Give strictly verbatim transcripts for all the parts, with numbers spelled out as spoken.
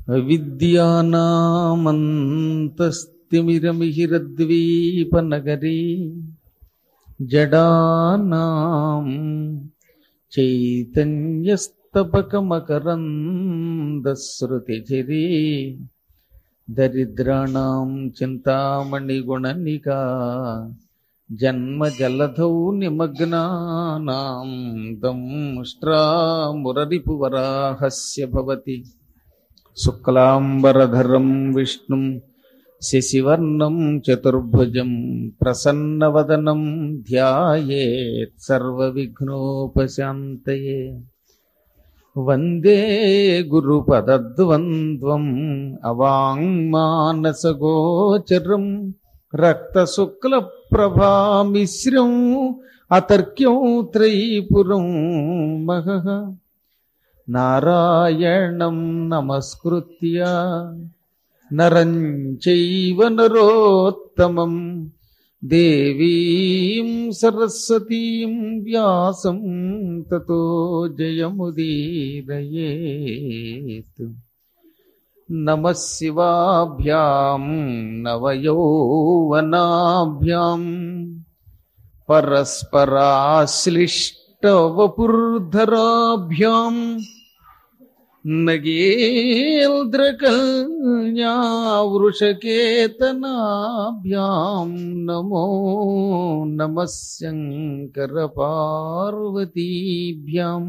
అవిద్యానామంతస్తిమిరమిహిరద్వీపనగరీ జడానాం చైతన్యస్తబకమకరందశ్రుతిఝరీ దరిద్రాణం చింతామణిగుణనికా జన్మజలధౌ నిమగ్నానాం దంష్ట్రామురరిపువరాహస్య భవతి శుక్లాంబరధరం విష్ణుం శశివర్ణం చతుర్భుజం ప్రసన్నవదనం ధ్యాయేత్ సర్వవిఘ్నోపశాంతయే. వందే గురుపదద్వంద్వం అవాంగ్మానసగోచరం రక్తశుక్లప్రభామిశ్రం అతర్క్యం త్రైపురం మహః. నారాయణం నమస్కృత్య నరం చైవ నరోత్తమం దేవీం సరస్వతీం వ్యాసం తతో జయముదీరయేత్. నమః శివాభ్యాం నవయౌవనాభ్యాం పరస్పరాశ్లిష్టవపుర్ధరాభ్యాం నగేంద్రకల్యావృషకేతనాభ్యాం నమో నమః శంకరపార్వతీభ్యాం.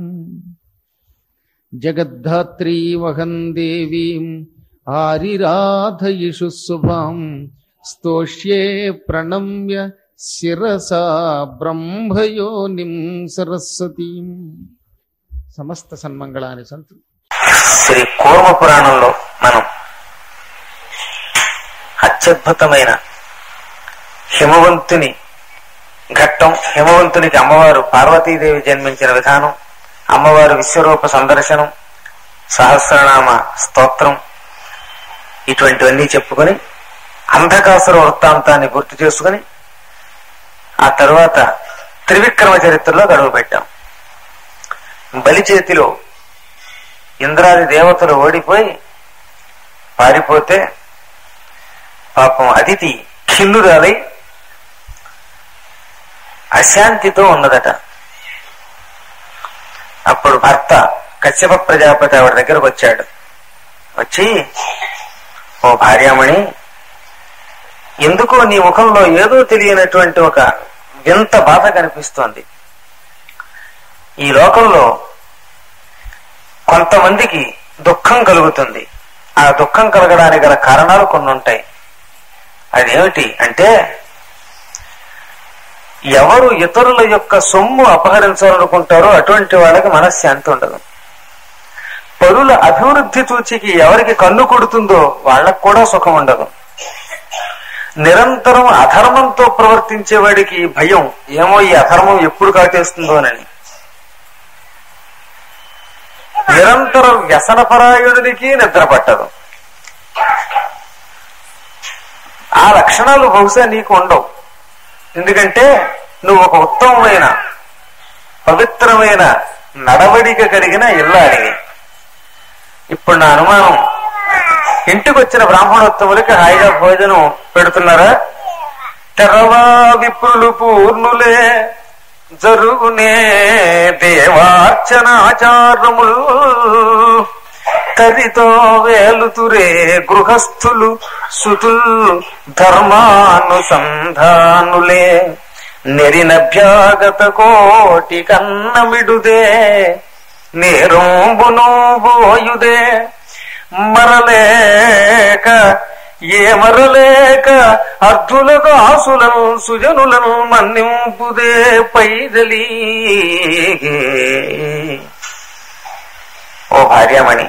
జగద్ధాత్రీమహం దేవీం ఆరిరాధయిషు శుభాం స్తోష్యే ప్రణమ్య శిరసా బ్రహ్మయోనిం సరస్వతీం. సమస్త సన్మంగళాని సంతు. శ్రీ కూర్మ పురాణంలో మనం అత్యద్భుతమైన హిమవంతుని ఘట్టం, హిమవంతునికి అమ్మవారు పార్వతీదేవి జన్మించిన విధానం, అమ్మవారు విశ్వరూప సందర్శనం, సహస్రనామ స్తోత్రం, ఇటువంటివన్నీ చెప్పుకొని అంధకాసుర వృత్తాంతాన్ని గుర్తు చేసుకుని ఆ తరువాత త్రివిక్రమ చరిత్రలో గడువు పెట్టాం. బలి చేతిలో ఇంద్రాది దేవతలు ఓడిపోయి పారిపోతే పాపం అదితి ఖిన్నురాలై అశాంతితో ఉన్నదట. అప్పుడు భర్త కశ్యప ప్రజాపతి ఆవిడ దగ్గరకు వచ్చాడు. వచ్చి, ఓ భార్యామణి, ఎందుకో నీ ముఖంలో ఏదో తెలియనటువంటి ఒక వింత బాధ కనిపిస్తోంది. ఈ లోకంలో కొంతమందికి దుఃఖం కలుగుతుంది. ఆ దుఃఖం కలగడానికి గల కారణాలు కొన్ని ఉంటాయి. అదేమిటి అంటే, ఎవరు ఇతరుల యొక్క సొమ్ము అపహరించాలనుకుంటారో అటువంటి వాళ్ళకి మనశ్శాంతి ఉండదు. పరుల అభివృద్ధి చూచికి ఎవరికి కన్ను కొడుతుందో వాళ్ళకు కూడా సుఖం ఉండదు. నిరంతరం అధర్మంతో ప్రవర్తించేవాడికి భయం, ఏమో ఈ అధర్మం ఎప్పుడు కాటేస్తుందోనని. నిరంతరం వ్యసనపరాయణుడికి నిద్ర పట్టదు. ఆ లక్షణాలు బహుశా నీకు ఉండవు. ఎందుకంటే నువ్వు ఒక ఉత్తమమైన పవిత్రమైన నడవడిక కలిగిన ఇల్లాలివి. ఇప్పుడు నా అనుమానం, ఇంటికి వచ్చిన బ్రాహ్మణోత్తములకి హాయిగా భోజనం పెడుతున్నారా? తెరవా విప్రులు పూర్ణులే జరుగునే దేవార్చనాచారములు తరితో వేలుతురే గృహస్థులు సుతుల్ ధర్మానుసంధానులే నెరినభ్యాగత కోటి కన్నమిడుదే నేరంబును బోయుదే మరలేక ఏ మరలేక అర్ధులకు ఆసులను సుజనులను మన్నింపుదే పైదలి. ఓ భార్యామణి,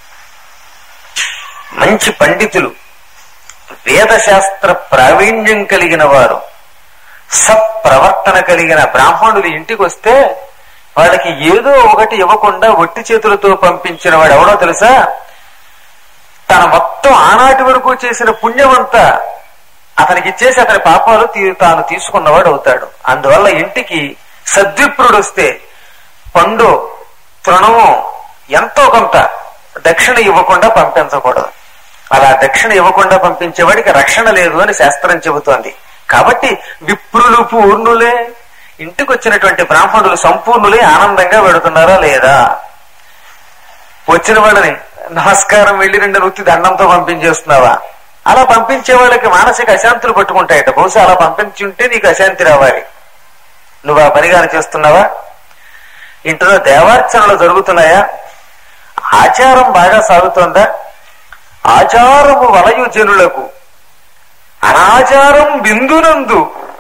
మంచి పండితులు, వేదశాస్త్ర ప్రావీణ్యం కలిగిన వారు, సత్ప్రవర్తన కలిగిన బ్రాహ్మణులు ఇంటికి వస్తే వాళ్ళకి ఏదో ఒకటి ఇవ్వకుండా ఒట్టి చేతులతో పంపించిన వాడు ఎవడో తెలుసా? తన మొత్తం ఆనాటి వరకు చేసిన పుణ్యమంతా అతనికి ఇచ్చేసి అతని పాపాలు తాను తీసుకున్నవాడు అవుతాడు. అందువల్ల ఇంటికి సద్విప్రుడు వస్తే పండు తృణము ఎంతో కొంత దక్షిణ ఇవ్వకుండా పంపించకూడదు. అలా దక్షిణ ఇవ్వకుండా పంపించేవాడికి రక్షణ లేదు అని శాస్త్రం చెబుతోంది. కాబట్టి విప్రులు పూర్ణులే, ఇంటికి వచ్చినటువంటి బ్రాహ్మణులు సంపూర్ణులే ఆనందంగా పెడుతున్నారా లేదా? వచ్చిన వాళ్ళని నమస్కారం వెళ్ళి రెండు వృత్తి దండంతో పంపించేస్తున్నావా? అలా పంపించే వాళ్ళకి మానసిక అశాంతులు పట్టుకుంటాయట. బహుశా అలా పంపించుంటే నీకు అశాంతి రావాలి. నువ్వు ఆ పనిగాని చేస్తున్నావా? ఇంట్లో దేవార్చనలు జరుగుతున్నాయా? ఆచారం బాగా సాగుతోందా? ఆచారము వలయు జనులకు అనాచారం బిందునందు.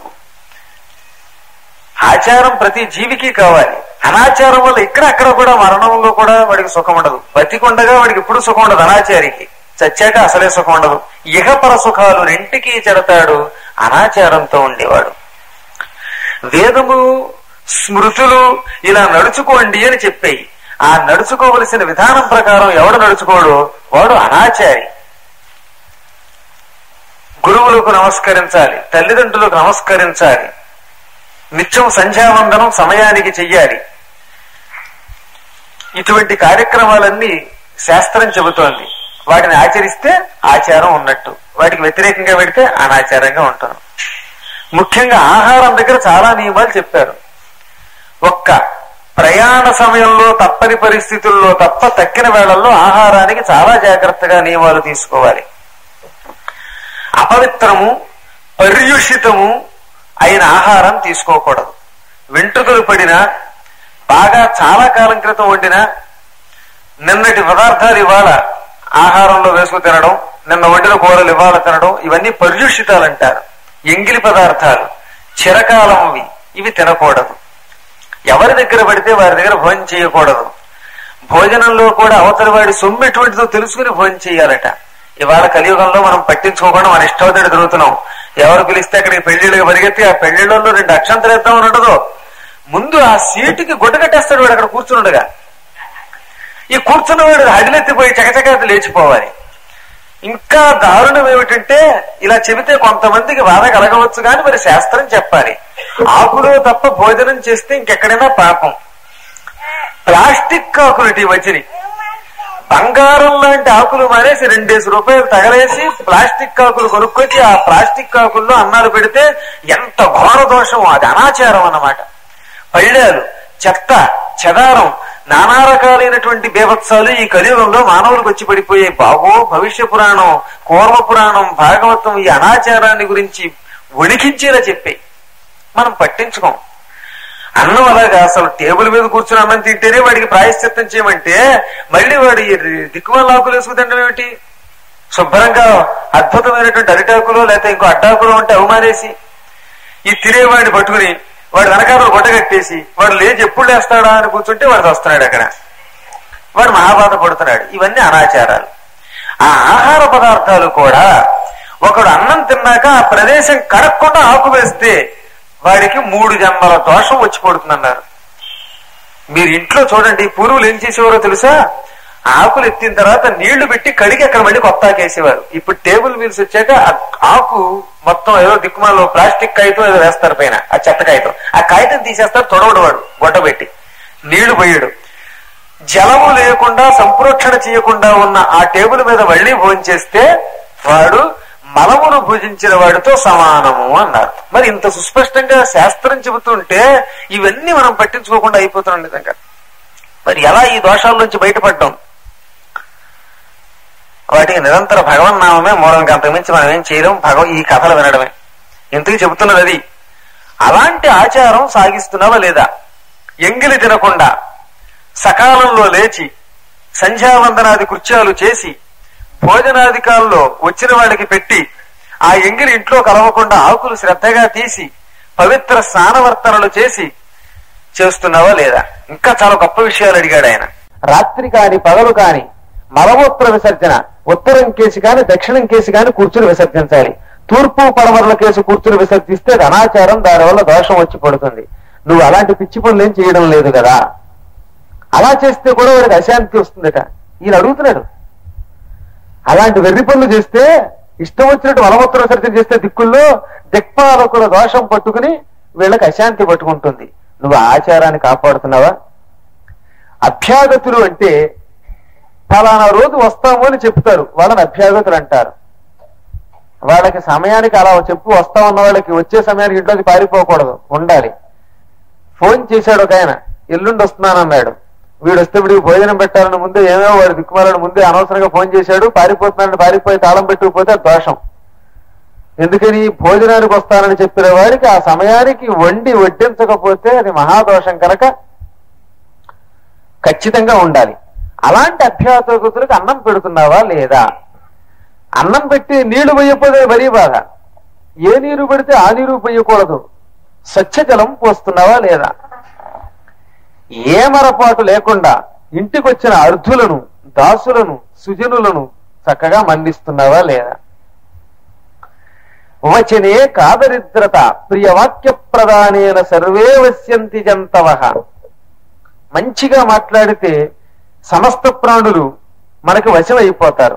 ఆచారం ప్రతి జీవికి కావాలి. అనాచారం వల్ల ఇక్కడ అక్కడ కూడా మరణంలో కూడా వాడికి సుఖం ఉండదు. బతికొండగా వాడికి ఎప్పుడు సుఖం ఉండదు. అనాచారికి చచ్చాక అసలే సుఖం ఉండదు. ఇహపర సుఖాలు రెంటికి చెడతాడు అనాచారంతో ఉండేవాడు. వేదము స్మృతులు ఇలా నడుచుకోండి అని చెప్పాయి. ఆ నడుచుకోవలసిన విధానం ప్రకారం ఎవడు నడుచుకోడు వాడు అనాచారి. గురువులకు నమస్కరించాలి, తల్లిదండ్రులకు నమస్కరించాలి, నిత్యం సంధ్యావందనం సమయానికి చెయ్యాలి. ఇటువంటి కార్యక్రమాలన్నీ శాస్త్రం చెబుతోంది. వాటిని ఆచరిస్తే ఆచారం ఉన్నట్టు, వాటికి వ్యతిరేకంగా పెడితే అనాచారంగా ఉంటాం. ముఖ్యంగా ఆహారం దగ్గర చాలా నియమాలు చెప్పారు. ఒక్క ప్రయాణ సమయంలో తప్పని పరిస్థితుల్లో తప్ప తక్కిన వేళల్లో ఆహారానికి చాలా జాగ్రత్తగా నియమాలు తీసుకోవాలి. అపవిత్రము పర్యుషితము అయిన ఆహారం తీసుకోకూడదు. వెంట్రుకలు పడినా, బాగా చాలా కాలం క్రితం వండిన నిన్నటి పదార్థాలు ఇవాళ ఆహారంలో వేసుకు తినడం, నిన్న వండిన కూరలు ఇవాళ తినడం, ఇవన్నీ పర్యుషితాలు అంటారు. ఎంగిలి పదార్థాలు చిరకాలంవి ఇవి తినకూడదు. ఎవరి దగ్గర పడితే వారి దగ్గర భోజనం చేయకూడదు. భోజనంలో కూడా అవతలి వాడి సొమ్ము ఎటువంటిదో తెలుసుకుని భోజనం చేయాలట. ఇవాళ కలియుగంలో మనం పట్టించుకోకుండా మన ఇష్టం తిరుగుతున్నాం. ఎవరు పిలిస్తే అక్కడికి పెళ్లిళ్ళకి పరిగెత్తి ఆ పెళ్లిళ్ళలో రెండు అక్షంతలు వేద్దామని ఉండదు. ముందు ఆ సీటుకి గుడ్డ కట్టేస్తాడు వాడు అక్కడ కూర్చున్నాడుగా. ఈ కూర్చున్నవాడు హడిలెత్తిపోయి చకచక లేచిపోవాలి. ఇంకా దారుణం ఏమిటంటే ఇలా చెబితే కొంతమందికి బాధ కలగవచ్చు, కానీ మరి శాస్త్రం చెప్పాలి. ఆకులు తప్ప భోజనం చేస్తే ఇంకెక్కడైనా పాపం. ప్లాస్టిక్ ఆకులు ఇటు వచ్చిన బంగారం లాంటి ఆకులు మానేసి రెండేసి రూపాయలు తగలేసి ప్లాస్టిక్ ఆకులు కొనుక్కొచ్చి ఆ ప్లాస్టిక్ ఆకుల్లో అన్నాలు పెడితే ఎంత ఘోర దోషం. అది అనాచారం అన్నమాట. పళ్ళేలు, చెత్త, చెదారం, నానా రకాలైనటువంటి బీభత్సాలు ఈ కలియుగంలో మానవులకు వచ్చి పడిపోయాయి. బాగో భవిష్య పురాణం, కూర్మ పురాణం, భాగవతం ఈ అనాచారాన్ని గురించి వణికించేలా చెప్పాయి. మనం పట్టించుకోం. అన్నం అలాగా అసలు టేబుల్ మీద కూర్చుని అన్నం తింటేనే వాడికి ప్రాయశ్చిత్తం చేయమంటే మళ్ళీ వాడి దిక్కుమాల ఆకులు వేసుకు తినడం ఏమిటి? శుభ్రంగా అద్భుతమైనటువంటి అరిటాకులో లేకపోతే ఇంకో అడ్డాకులో ఉంటే అవమానేసి ఈ తినేవాడిని పట్టుకుని వాడు వెనకాల గొడ్డ కట్టేసి వాడు లేచి ఎప్పుడు లేస్తాడా అని కూర్చుంటే వాడు వస్తున్నాడు అక్కడ. వాడు మహాబాధ పడుతున్నాడు. ఇవన్నీ అనాచారాలు. ఆ ఆహార పదార్థాలు కూడా ఒకడు అన్నం తిన్నాక ఆ ప్రదేశం కడక్కుండా ఆకు వేస్తే వాడికి మూడు జన్మల దోషం వచ్చి పడుతుందన్నారు. మీరు ఇంట్లో చూడండి, పూర్వులు ఏం చేసేవారో తెలుసా? ఆకులు ఎత్తిన తర్వాత నీళ్లు పెట్టి కడిగి అక్కడ మళ్ళీ కొత్త ఆకేసేవారు. ఇప్పుడు టేబుల్ మీల్స్ వచ్చాక ఆకు మొత్తం ఏదో దిక్కుమాలో ప్లాస్టిక్ కాగితం ఏదో వేస్తారు పైన, ఆ చెత్త కాగితం. ఆ కాగితం తీసేస్తారు, తొడవడవాడు గొడ్డ పెట్టి నీళ్లు పోయాడు. జలము లేకుండా సంప్రోక్షణ చేయకుండా ఉన్న ఆ టేబుల్ మీద మళ్ళీ భోజనం చేస్తే వాడు మలమును భుజించిన వాడితో సమానము అన్నారు. మరి ఇంత సుస్పష్టంగా శాస్త్రం చెబుతుంటే ఇవన్నీ మనం పట్టించుకోకుండా అయిపోతున్నాం నిజంగా. మరి ఎలా ఈ దోషాల నుంచి బయటపడ్డాం? వాటికి నిరంతర భగవన్నామమే మూలం. అంతకుమించి మనం ఏం చేయలేం. భగవ ఈ కథలు వినడమే ఇంతకీ చెబుతున్నది అది. అలాంటి ఆచారం సాగిస్తున్నావా లేదా? ఎంగిలి తినకుండా సకాలంలో లేచి సంధ్యావందనాది కృత్యాలు చేసి భోజనాధికారుల్లో వచ్చిన వాళ్ళకి పెట్టి ఆ ఎంగిలి ఇంట్లో కలవకుండా ఆకులు శ్రద్ధగా తీసి పవిత్ర స్నానవర్తనలు చేసి చేస్తున్నావా లేదా? ఇంకా చాలా గొప్ప విషయాలు అడిగాడు ఆయన. రాత్రి కాని పగలు కాని మలమూత్ర విసర్జన ఉత్తరం కేసి కాని దక్షిణం కేసి కాని కూర్చుని విసర్జించాలి. తూర్పు పడమరల కేసు కూర్చుని విసర్జిస్తే అది అనాచారం, దానివల్ల దోషం వచ్చి పడుతుంది. నువ్వు అలాంటి పిచ్చి పనులు ఏం చేయడం లేదు కదా. అలా చేస్తే కూడా వాడికి అశాంతి వస్తుందట. ఈయన అడుగుతున్నాడు. అలాంటి వెర్రి పనులు చేస్తే, ఇష్టం వచ్చినట్టు మలమూత్ర విసర్జన చేస్తే దిక్కుల్లో దిక్పాలకుల దోషం పట్టుకుని వీళ్ళకి అశాంతి పట్టుకుంటుంది. నువ్వు ఆచారాన్ని కాపాడుతున్నావా? అభ్యాగతులు అంటే ఫలానా రోజు వస్తాము అని చెప్తారు, వాళ్ళని అభ్యాగతులు అంటారు. వాళ్ళకి సమయానికి అలా చెప్పు వస్తామన్న వాళ్ళకి వచ్చే సమయానికి ఇంట్లోకి పారిపోకూడదు, ఉండాలి. ఫోన్ చేశాడు ఒక ఆయన, ఎల్లుండి వస్తున్నానన్నాడు. వీడు వస్తే వీడికి భోజనం పెట్టాలని ముందే ఏమేమో వాడు దిక్కుమాలని ముందే అనవసరంగా ఫోన్ చేశాడు, పారిపోతున్నాడని పారిపోయి తాళం పెట్టుకుపోతే దోషం. ఎందుకని భోజనానికి వస్తానని చెప్పిన వాడికి ఆ సమయానికి వండి వడ్డించకపోతే అది మహాదోషం కనుక ఖచ్చితంగా ఉండాలి. అలాంటి అభ్యాసకులకు అన్నం పెడుతున్నావా లేదా? అన్నం పెట్టి నీళ్లు పోయకపోతే మరీ బాధ. ఏ నీరు పెడితే ఆ నీరు పోయకూడదు. స్వచ్ఛజలం పోస్తున్నావా లేదా? ఏ మరపాటు లేకుండా ఇంటికి వచ్చిన అర్ధులను, దాసులను, సుజనులను చక్కగా మన్నిస్తున్నావా లేదా? వచనే కాదరిద్రత ప్రియవాక్య ప్రదానేన సర్వే వశ్యంతి జంతవ. మంచిగా మాట్లాడితే సమస్త ప్రాణులు మనకి వశం అయిపోతారు.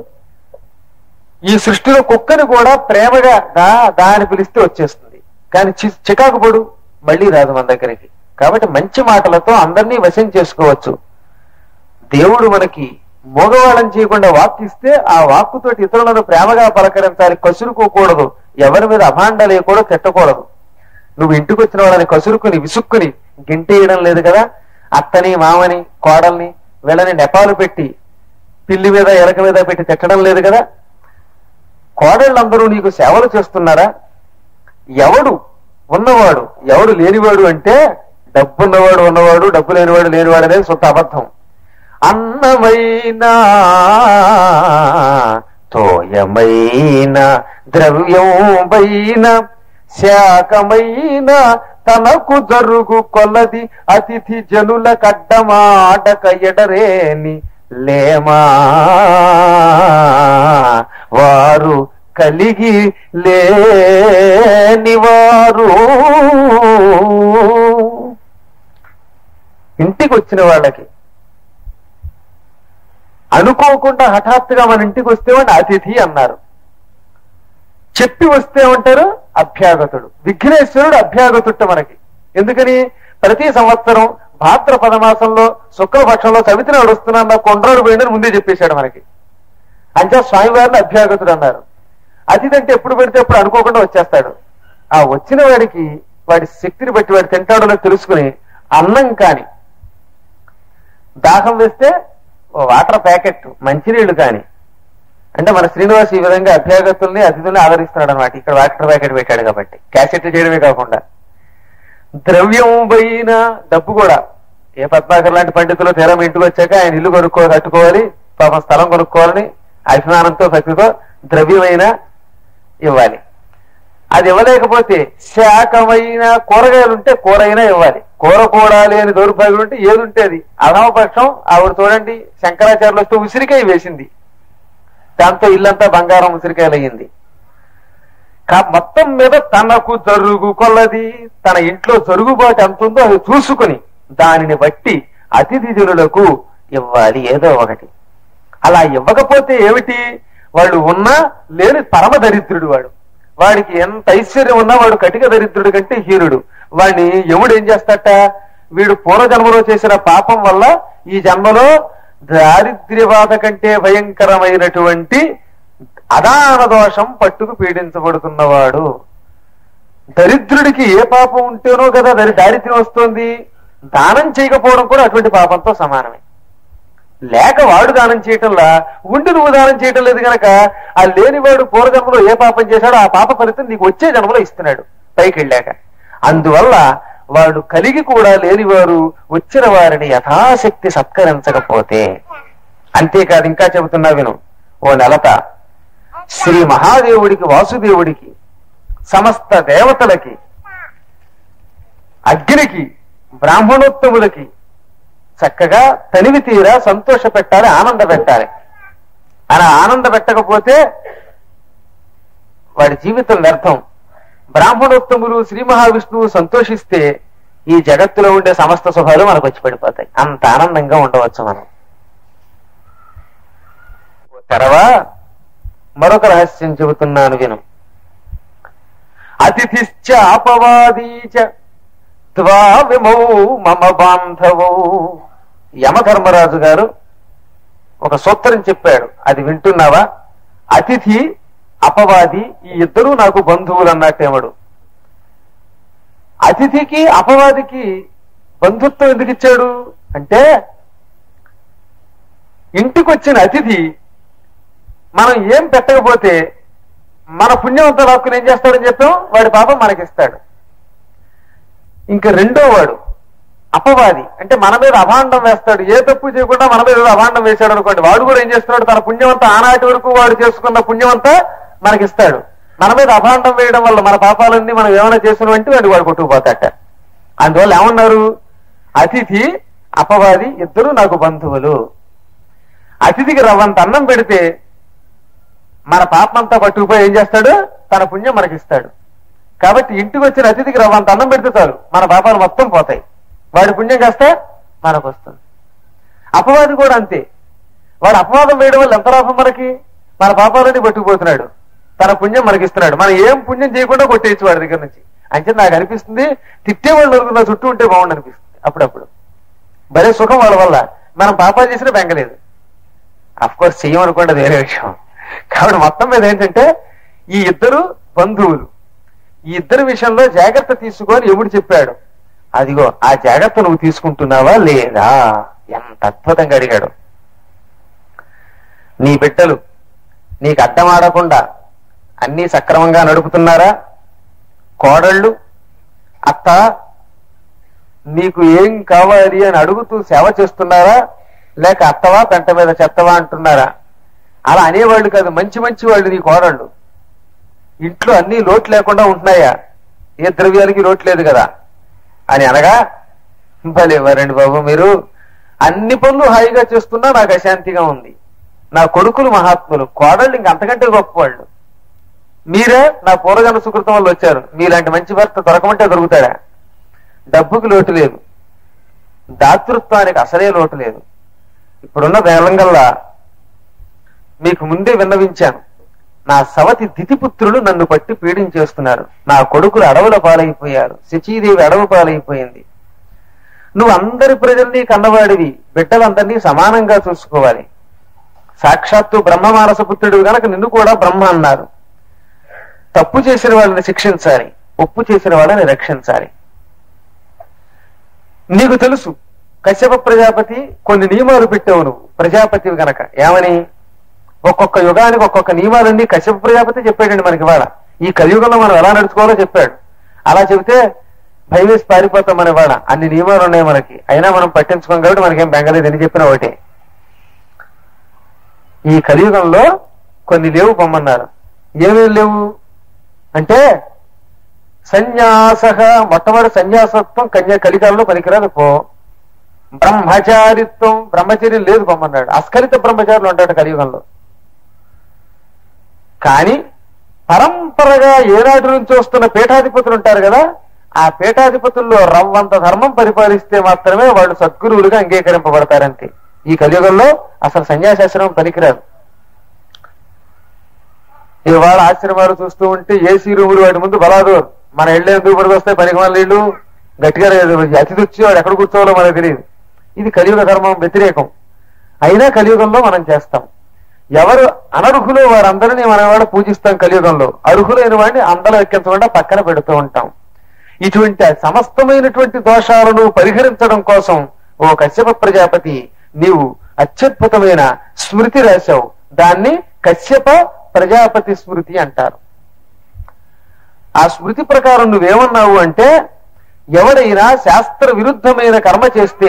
ఈ సృష్టిలో కుక్కని కూడా ప్రేమగా దా దాని పిలిస్తే వచ్చేస్తుంది, కానీ చికాకు పడు మళ్ళీ రాదు మన దగ్గరికి. కాబట్టి మంచి మాటలతో అందరినీ వశం చేసుకోవచ్చు. దేవుడు మనకి మోగవాళ్ళని చేయకుండా వాక్కు ఇస్తే ఆ వాక్కుతోటి ఇతరులను ప్రేమగా పలకరించాలి, కసురుకోకూడదు. ఎవరి మీద అభాండ లేకూడదు, తిట్టకూడదు. నువ్వు ఇంటికి వచ్చిన వాళ్ళని కసురుకుని విసుక్కుని గింటేయడం లేదు కదా. అత్తని, మామని, కోడల్ని వీళ్ళని నెపాలు పెట్టి పిల్లి మీద ఎలక మీద పెట్టి తిట్టడం లేదు కదా. కోడళ్ళందరూ నీకు సేవలు చేస్తున్నారా? ఎవడు ఉన్నవాడు ఎవడు లేనివాడు అంటే డబ్బున్నవాడు ఉన్నవాడు, డబ్బు లేనివాడు లేనివాడు అనేది సొంత అబద్ధం. అన్నమైన తోయమైన ద్రవ్యమైన శాకమైన తనకు జరుగు కొలది అతిథి జనుల కడ్డమాటక ఎడరేని లేమా వారు కలిగి లేనివారు. ఇంటికి వచ్చిన వాళ్ళకి అనుకోకుండా హఠాత్తుగా మన ఇంటికి వస్తే వాడిని అతిథి అన్నారు. చెప్పి వస్తే ఉంటారు అభ్యాగతుడు. విఘ్నేశ్వరుడు అభ్యాగతుట్ట మనకి. ఎందుకని ప్రతి సంవత్సరం భాద్రపద మాసంలో శుక్లపక్షంలో చవితి నాడు వస్తున్నా కొండ్రాడు పోయిందని ముందే చెప్పేశాడు మనకి. అంచా స్వామివారిని అభ్యాగతుడు అన్నారు. అతిథి అంటే ఎప్పుడు పెడితే ఎప్పుడు అనుకోకుండా వచ్చేస్తాడు. ఆ వచ్చిన వాడికి వాడి శక్తిని బట్టి వాడు తింటాడో తెలుసుకుని అన్నం కాని, దాహం వేస్తే వాటర్ ప్యాకెట్ మంచినీళ్లు కాని, అంటే మన శ్రీనివాస్ ఈ విధంగా అభ్యాగతుల్ని అతిథుల్ని ఆదరిస్తున్నాడు అనమాట. ఇక్కడ వాటర్ ప్యాకెట్ పెట్టాడు కాబట్టి క్యాసెట్ చేయడమే కాకుండా ద్రవ్యం పైన డబ్బు కూడా. ఏ పద్మాకర్ లాంటి పండితులు తీరం ఇంటికి వచ్చాక ఆయన ఇల్లు కొనుక్కో కట్టుకోవాలి, పాపం స్థలం కొనుక్కోవాలని అభిమానంతో భక్తితో ద్రవ్యమైనా ఇవ్వాలి. అది ఇవ్వలేకపోతే శాకమైన కూరగాయలు ఉంటే కూర అయినా ఇవ్వాలి. కూర కూడా లేని దౌర్భాగ్యం ఉంటే ఏది ఉంటే అది. అధమపక్షం ఆవిడ చూడండి శంకరాచార్యులు వస్తూ ఉసిరికాయ వేసింది, దాంతో ఇల్లంతా బంగారం ఉసిరికాయలు అయ్యింది. మొత్తం మీద తనకు జరుగు కొల్లది, తన ఇంట్లో జరుగుబాటు ఎంత ఉందో అది చూసుకుని దానిని బట్టి అతిథి జనులకు ఇవ్వాలి ఏదో ఒకటి. అలా ఇవ్వకపోతే ఏమిటి? వాడు ఉన్నా లేని పరమ దరిద్రుడు వాడు. వాడికి ఎంత ఐశ్వర్యం ఉన్నా వాడు కటిక దరిద్రుడి కంటే హీనుడు. వాడిని యముడు ఏం చేస్తాట, వీడు పూర్వజన్మలో చేసిన పాపం వల్ల ఈ జన్మలో దారిద్ర్యబాధ కంటే భయంకరమైనటువంటి అదాన దోషం పట్టుకు పీడించబడుతున్నవాడు. దరిద్రుడికి ఏ పాపం ఉంటేనో కదా దరి దారిద్ర్యం వస్తుంది. దానం చేయకపోవడం కూడా అటువంటి పాపంతో సమానమే. లేక వాడు దానం చేయటంలా ఉండి నువ్వు దానం చేయటం లేదు గనక ఆ లేనివాడు పూర్వజన్మలో ఏ పాపం చేశాడో ఆ పాప ఫలితం నీకు వచ్చే జన్మలో ఇస్తున్నాడు పైకి వెళ్ళాక. అందువల్ల వాడు కలిగి కూడా లేనివారు వచ్చిన వారిని యథాశక్తి సత్కరించకపోతే. అంతేకాదు ఇంకా చెబుతున్నా విను ఓ నెలత. శ్రీ మహాదేవుడికి, వాసుదేవుడికి, సమస్త దేవతలకి, అగ్నికి, బ్రాహ్మణోత్తములకి చక్కగా తనివి తీరా సంతోష పెట్టాలి, ఆనంద పెట్టాలి. అలా ఆనంద పెట్టకపోతే వాడి జీవితం వ్యర్థం. బ్రాహ్మణోత్తములు శ్రీ మహావిష్ణువు సంతోషిస్తే ఈ జగత్తులో ఉండే సమస్త శుభాలు మనకు వచ్చి పడిపోతాయి. అంత ఆనందంగా ఉండవచ్చు మనం. తెరవా మరొక రహస్యం చెబుతున్నాను విను. అతిథిశ్చ అపవాదీచ ద్వావిమౌ మమ బాంధవౌ. యమధర్మరాజు గారు ఒక సూత్రం చెప్పాడు, అది వింటున్నావా? అతిథి అపవాది ఈ ఇద్దరూ నాకు బంధువులు అన్నట్టేమడు. అతిథికి అపవాదికి బంధుత్వం ఎందుకు ఇచ్చాడు అంటే, ఇంటికి వచ్చిన అతిథి మనం ఏం పెట్టకపోతే మన పుణ్యవంత లాక్కుని ఏం చేస్తాడని చెప్పాం, వాడి పాపం మనకిస్తాడు. ఇంకా రెండో వాడు అపవాది అంటే మన మీద అభాండం వేస్తాడు. ఏ తప్పు చేయకుండా మన మీద అభాండం వేశాడు అనుకోండి, వాడు కూడా ఏం చేస్తున్నాడు, తన పుణ్యవంతా ఆనాటి వరకు వాడు చేసుకున్న పుణ్యమంతా మనకిస్తాడు. మన మీద అభాండం వేయడం వల్ల మన పాపాలన్నీ మనం ఏమైనా చేసినవంటే వాడు వాడు కొట్టుకుపోతాట. అందువల్ల ఏమన్నారు, అతిథి అపవాది ఇద్దరు నాకు బంధువులు. అతిథికి రవ్వంత అన్నం పెడితే మన పాపమంతా పట్టుకుపోయి ఏం చేస్తాడు, తన పుణ్యం మనకిస్తాడు. కాబట్టి ఇంటికి వచ్చిన అతిథికి రవ్వంత అన్నం పెడితే చాలు, మన పాపాలు మొత్తం పోతాయి, వాడి పుణ్యం కాస్త మనకు వస్తుంది. అపవాది కూడా అంతే, వాడు అపవాదం వేయడం వల్ల ఎంత లాభం మనకి, మన పాపాలన్నీ పట్టుకుపోతున్నాడు, తన పుణ్యం మనకిస్తున్నాడు. మనం ఏం పుణ్యం చేయకుండా కొట్టేయచ్చు వాడి దగ్గర నుంచి. అంటే నాకు అనిపిస్తుంది తిట్టేవాళ్ళు నలుగురు నా చుట్టూ ఉంటే బాగుండు అనిపిస్తుంది అప్పుడప్పుడు. భలే సుఖం వాళ్ళ వల్ల, మనం పాపాలు చేసినా బెంగలేదు. అఫ్ కోర్స్ చెయ్యమనుకోండి, అది వేరే విషయం. కాబట్టి మొత్తం మీద ఏంటంటే ఈ ఇద్దరు బంధువులు, ఈ ఇద్దరి విషయంలో జాగ్రత్త తీసుకొని ఎముడు చెప్పాడు. అదిగో ఆ జాగ్రత్త నువ్వు తీసుకుంటున్నావా లేదా? ఎంత అద్భుతంగా అడిగాడు. నీ బిడ్డలు నీకు అడ్డమాడకుండా అన్నీ సక్రమంగా నడుపుతున్నారా? కోడళ్ళు అత్త నీకు ఏం కావాలి అని అడుగుతూ సేవ చేస్తున్నారా, లేక అత్తవా పెంట మీద చెత్తవా అంటున్నారా? అలా అనేవాళ్ళు కాదు, మంచి మంచి వాళ్ళు నీ కోడళ్ళు. ఇంట్లో అన్ని లోటు లేకుండా ఉంటున్నాయా? ఏ ద్రవ్యాలకి లోటు లేదు కదా అని అనగా, భలేవారండి బాబు మీరు, అన్ని పనులు హాయిగా చేస్తున్నా నాకు అశాంతిగా ఉంది. నా కొడుకులు మహాత్ములు, కోడళ్ళు ఇంక అంతకంటే గొప్పవాళ్ళు. మీరే నా పూర్వజన్మ సుకృతం వల్ల వచ్చారు. మీలాంటి మంచి భర్త దొరకమంటే దొరుకుతాడా? డబ్బుకి లోటు లేదు, దాతృత్వానికి అసలే లోటు లేదు. ఇప్పుడున్న వేలంగల్లా మీకు ముందే విన్నవించాను, నా సవతి దితిపుత్రులు నన్ను పట్టి పీడించేస్తున్నారు, నా కొడుకులు అడవుల పాలైపోయారు, శచీదేవి అడవు పాలైపోయింది. నువ్వు అందరి ప్రజల్ని కన్నవాడివి, బిడ్డలందరినీ సమానంగా చూసుకోవాలి. సాక్షాత్తు బ్రహ్మ మానస పుత్రుడు గనక నిన్ను కూడా బ్రహ్మ అన్నారు. తప్పు చేసిన వాళ్ళని శిక్షించాలి, ఒప్పు చేసిన వాళ్ళని రక్షించాలి. నీకు తెలుసు కశ్యప ప్రజాపతి కొన్ని నియమాలు పెట్టావు నువ్వు ప్రజాపతివి గనక. ఏమని? ఒక్కొక్క యుగానికి ఒక్కొక్క నియమాలన్నీ కశ్యప ప్రజాపతి చెప్పాడండి మనకి. వాళ్ళ ఈ కలియుగంలో మనం ఎలా నడుచుకోవాలో చెప్పాడు. అలా చెబితే భయం వేసి పారిపోతాం మన వాళ్ళ. అన్ని నియమాలు ఉన్నాయి మనకి, అయినా మనం పట్టించుకోం కాబట్టి మనకేం బెంగలేదు అని చెప్పిన ఒకటే. ఈ కలియుగంలో కొన్ని లేవు పొమ్మన్నారు. ఏమేమి లేవు అంటే, సన్యాస, మొట్టమొదటి సన్యాసత్వం కన్యా కలికాలంలో పనికిరాదు పో. బ్రహ్మచారిత్వం, బ్రహ్మచర్యం లేదు పొమ్మన్నాడు. అస్ఖలిత బ్రహ్మచారులు ఉంటాడు కలియుగంలో. కానీ పరంపరగా ఏనాటి నుంచి వస్తున్న పీఠాధిపతులు ఉంటారు కదా, ఆ పీఠాధిపతుల్లో రవ్వంత ధర్మం పరిపాలిస్తే మాత్రమే వాళ్ళు సద్గురువులుగా అంగీకరింపబడతారంతే. ఈ కలియుగంలో అసలు సన్యాసాశ్రమం పనికిరాదు. ఇవాళ ఆశ్రమాలు చూస్తూ ఉంటే ఏసీ రూములు వాటి ముందు బలాదూర్, మన ఇళ్ళు ఎందుకు పడికి వస్తాయి పనికి మన ఇళ్ళు, గట్టిగా అతిథి వచ్చి వాడు ఎక్కడ కూర్చోవాలో మనకు తెలియదు. ఇది కలియుగ ధర్మం వ్యతిరేకం. అయినా కలియుగంలో మనం చేస్తాం. ఎవరు అనర్హులు వారందరినీ మనం కూడా పూజిస్తాం కలియుగంలో. అర్హులైన వాడిని అందరూ ఎక్కించకుండా పక్కన పెడుతూ ఉంటాం. ఇటువంటి సమస్తమైనటువంటి దోషాలను పరిహరించడం కోసం ఓ కశ్యప ప్రజాపతి నీవు అత్యద్భుతమైన స్మృతి రాశావు. దాన్ని కశ్యప ప్రజాపతి స్మృతి అంటారు. ఆ స్మృతి ప్రకారం నువ్వేమన్నావు అంటే, ఎవడైనా శాస్త్ర విరుద్ధమైన కర్మ చేస్తే,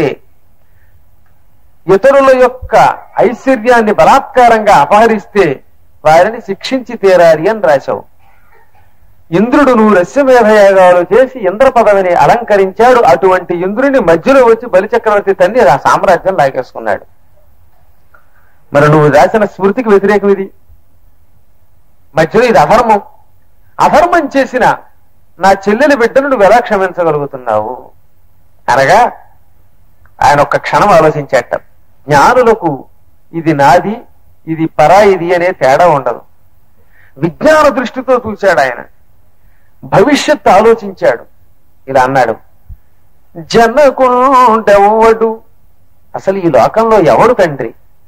ఇతరుల యొక్క ఐశ్వర్యాన్ని బలాత్కారంగా అపహరిస్తే వారిని శిక్షించి తీరాలి అని రాశావు. ఇంద్రుడు నువ్వు రస్యమేధయాగాలు చేసి ఇంద్ర పదవిని అలంకరించాడు. అటువంటి ఇంద్రుని మధ్యలో వచ్చి బలిచక్రవర్తి తన్ని ఆ సామ్రాజ్యం లాగేసుకున్నాడు. మరి నువ్వు రాసిన స్మృతికి వ్యతిరేకం ఇది. మధ్యలో ఇది అధర్మం. అధర్మం చేసిన నా చెల్లెలి బిడ్డను నువ్వు ఎలా క్షమించగలుగుతున్నావు అనగా ఆయన ఒక్క క్షణం ఆలోచించేట. జ్ఞానులకు ఇది నాది ఇది పరాయిది అనే తేడా ఉండదు. విజ్ఞాన దృష్టితో చూశాడు ఆయన, భవిష్యత్తు ఆలోచించాడు. ఇలా అన్నాడు, జనకుండెవ్వడు, అసలు ఈ లోకంలో ఎవడు తండ్రి?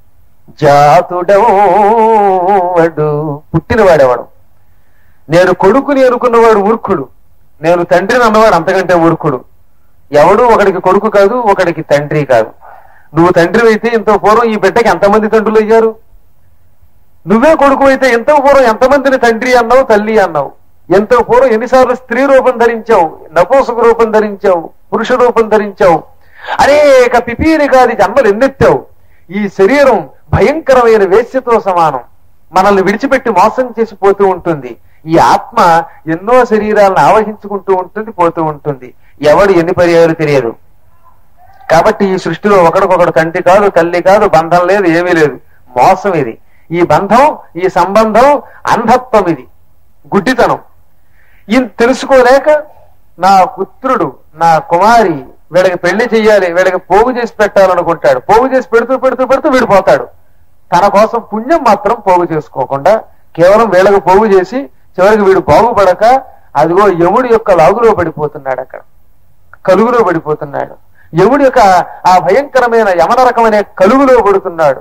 జాతుడెవడు, పుట్టినవాడెవడు. నేను కొడుకుని అనుకున్నవాడు మూర్ఖుడు, నేను తండ్రిని అన్నవాడు అంతకంటే మూర్ఖుడు. ఎవడు ఒకడికి కొడుకు కాదు, ఒకడికి తండ్రి కాదు. నువ్వు తండ్రి అయితే ఇంత పూర్వం ఈ బిడ్డకి ఎంతమంది తండ్రులు అయ్యారు? నువ్వే కొడుకు అయితే ఎంతో పూర్వం ఎంతమందిని తండ్రి అన్నావు, తల్లి అన్నావు. ఎంతో పూర్వం ఎన్నిసార్లు స్త్రీ రూపం ధరించావు, నపూసక రూపం ధరించావు, పురుష రూపం ధరించావు, అనేక పిపీలికాది జన్మలు ఎన్నెత్తావు. ఈ శరీరం భయంకరమైన వేశ్యతో సమానం, మనల్ని విడిచిపెట్టి మోసం చేసి పోతూ ఉంటుంది. ఈ ఆత్మ ఎన్నో శరీరాలను ఆవహించుకుంటూ ఉంటుంది, పోతూ ఉంటుంది. ఎవడు ఎన్ని పర్యాయాలు తెలియదు. కాబట్టి ఈ సృష్టిలో ఒకడికొకడు తండ్రి కాదు, తల్లి కాదు, బంధం లేదు, ఏమీ లేదు. మోసం ఇది. ఈ బంధం, ఈ సంబంధం అంధత్వం, ఇది గుడ్డితనం. ఇది తెలుసుకోలేక నా పుత్రుడు, నా కుమారి, వీళ్ళకి పెళ్లి చెయ్యాలి, వీళ్ళకి పోగు చేసి పెట్టాలనుకుంటాడు. పోగు చేసి పెడుతూ పెడుతూ పెడుతూ విడిపోతాడు. తన కోసం పుణ్యం మాత్రం పోగు చేసుకోకుండా కేవలం వీళ్ళకి పోగు చేసి చివరికి వీడు బాగుపడక అదిగో యముడి యొక్క లాగులో పడిపోతున్నాడు, అక్కడ కలుగులో పడిపోతున్నాడు. యముడి యొక్క ఆ భయంకరమైన యమనరకం అనే కలుగులో పడుతున్నాడు.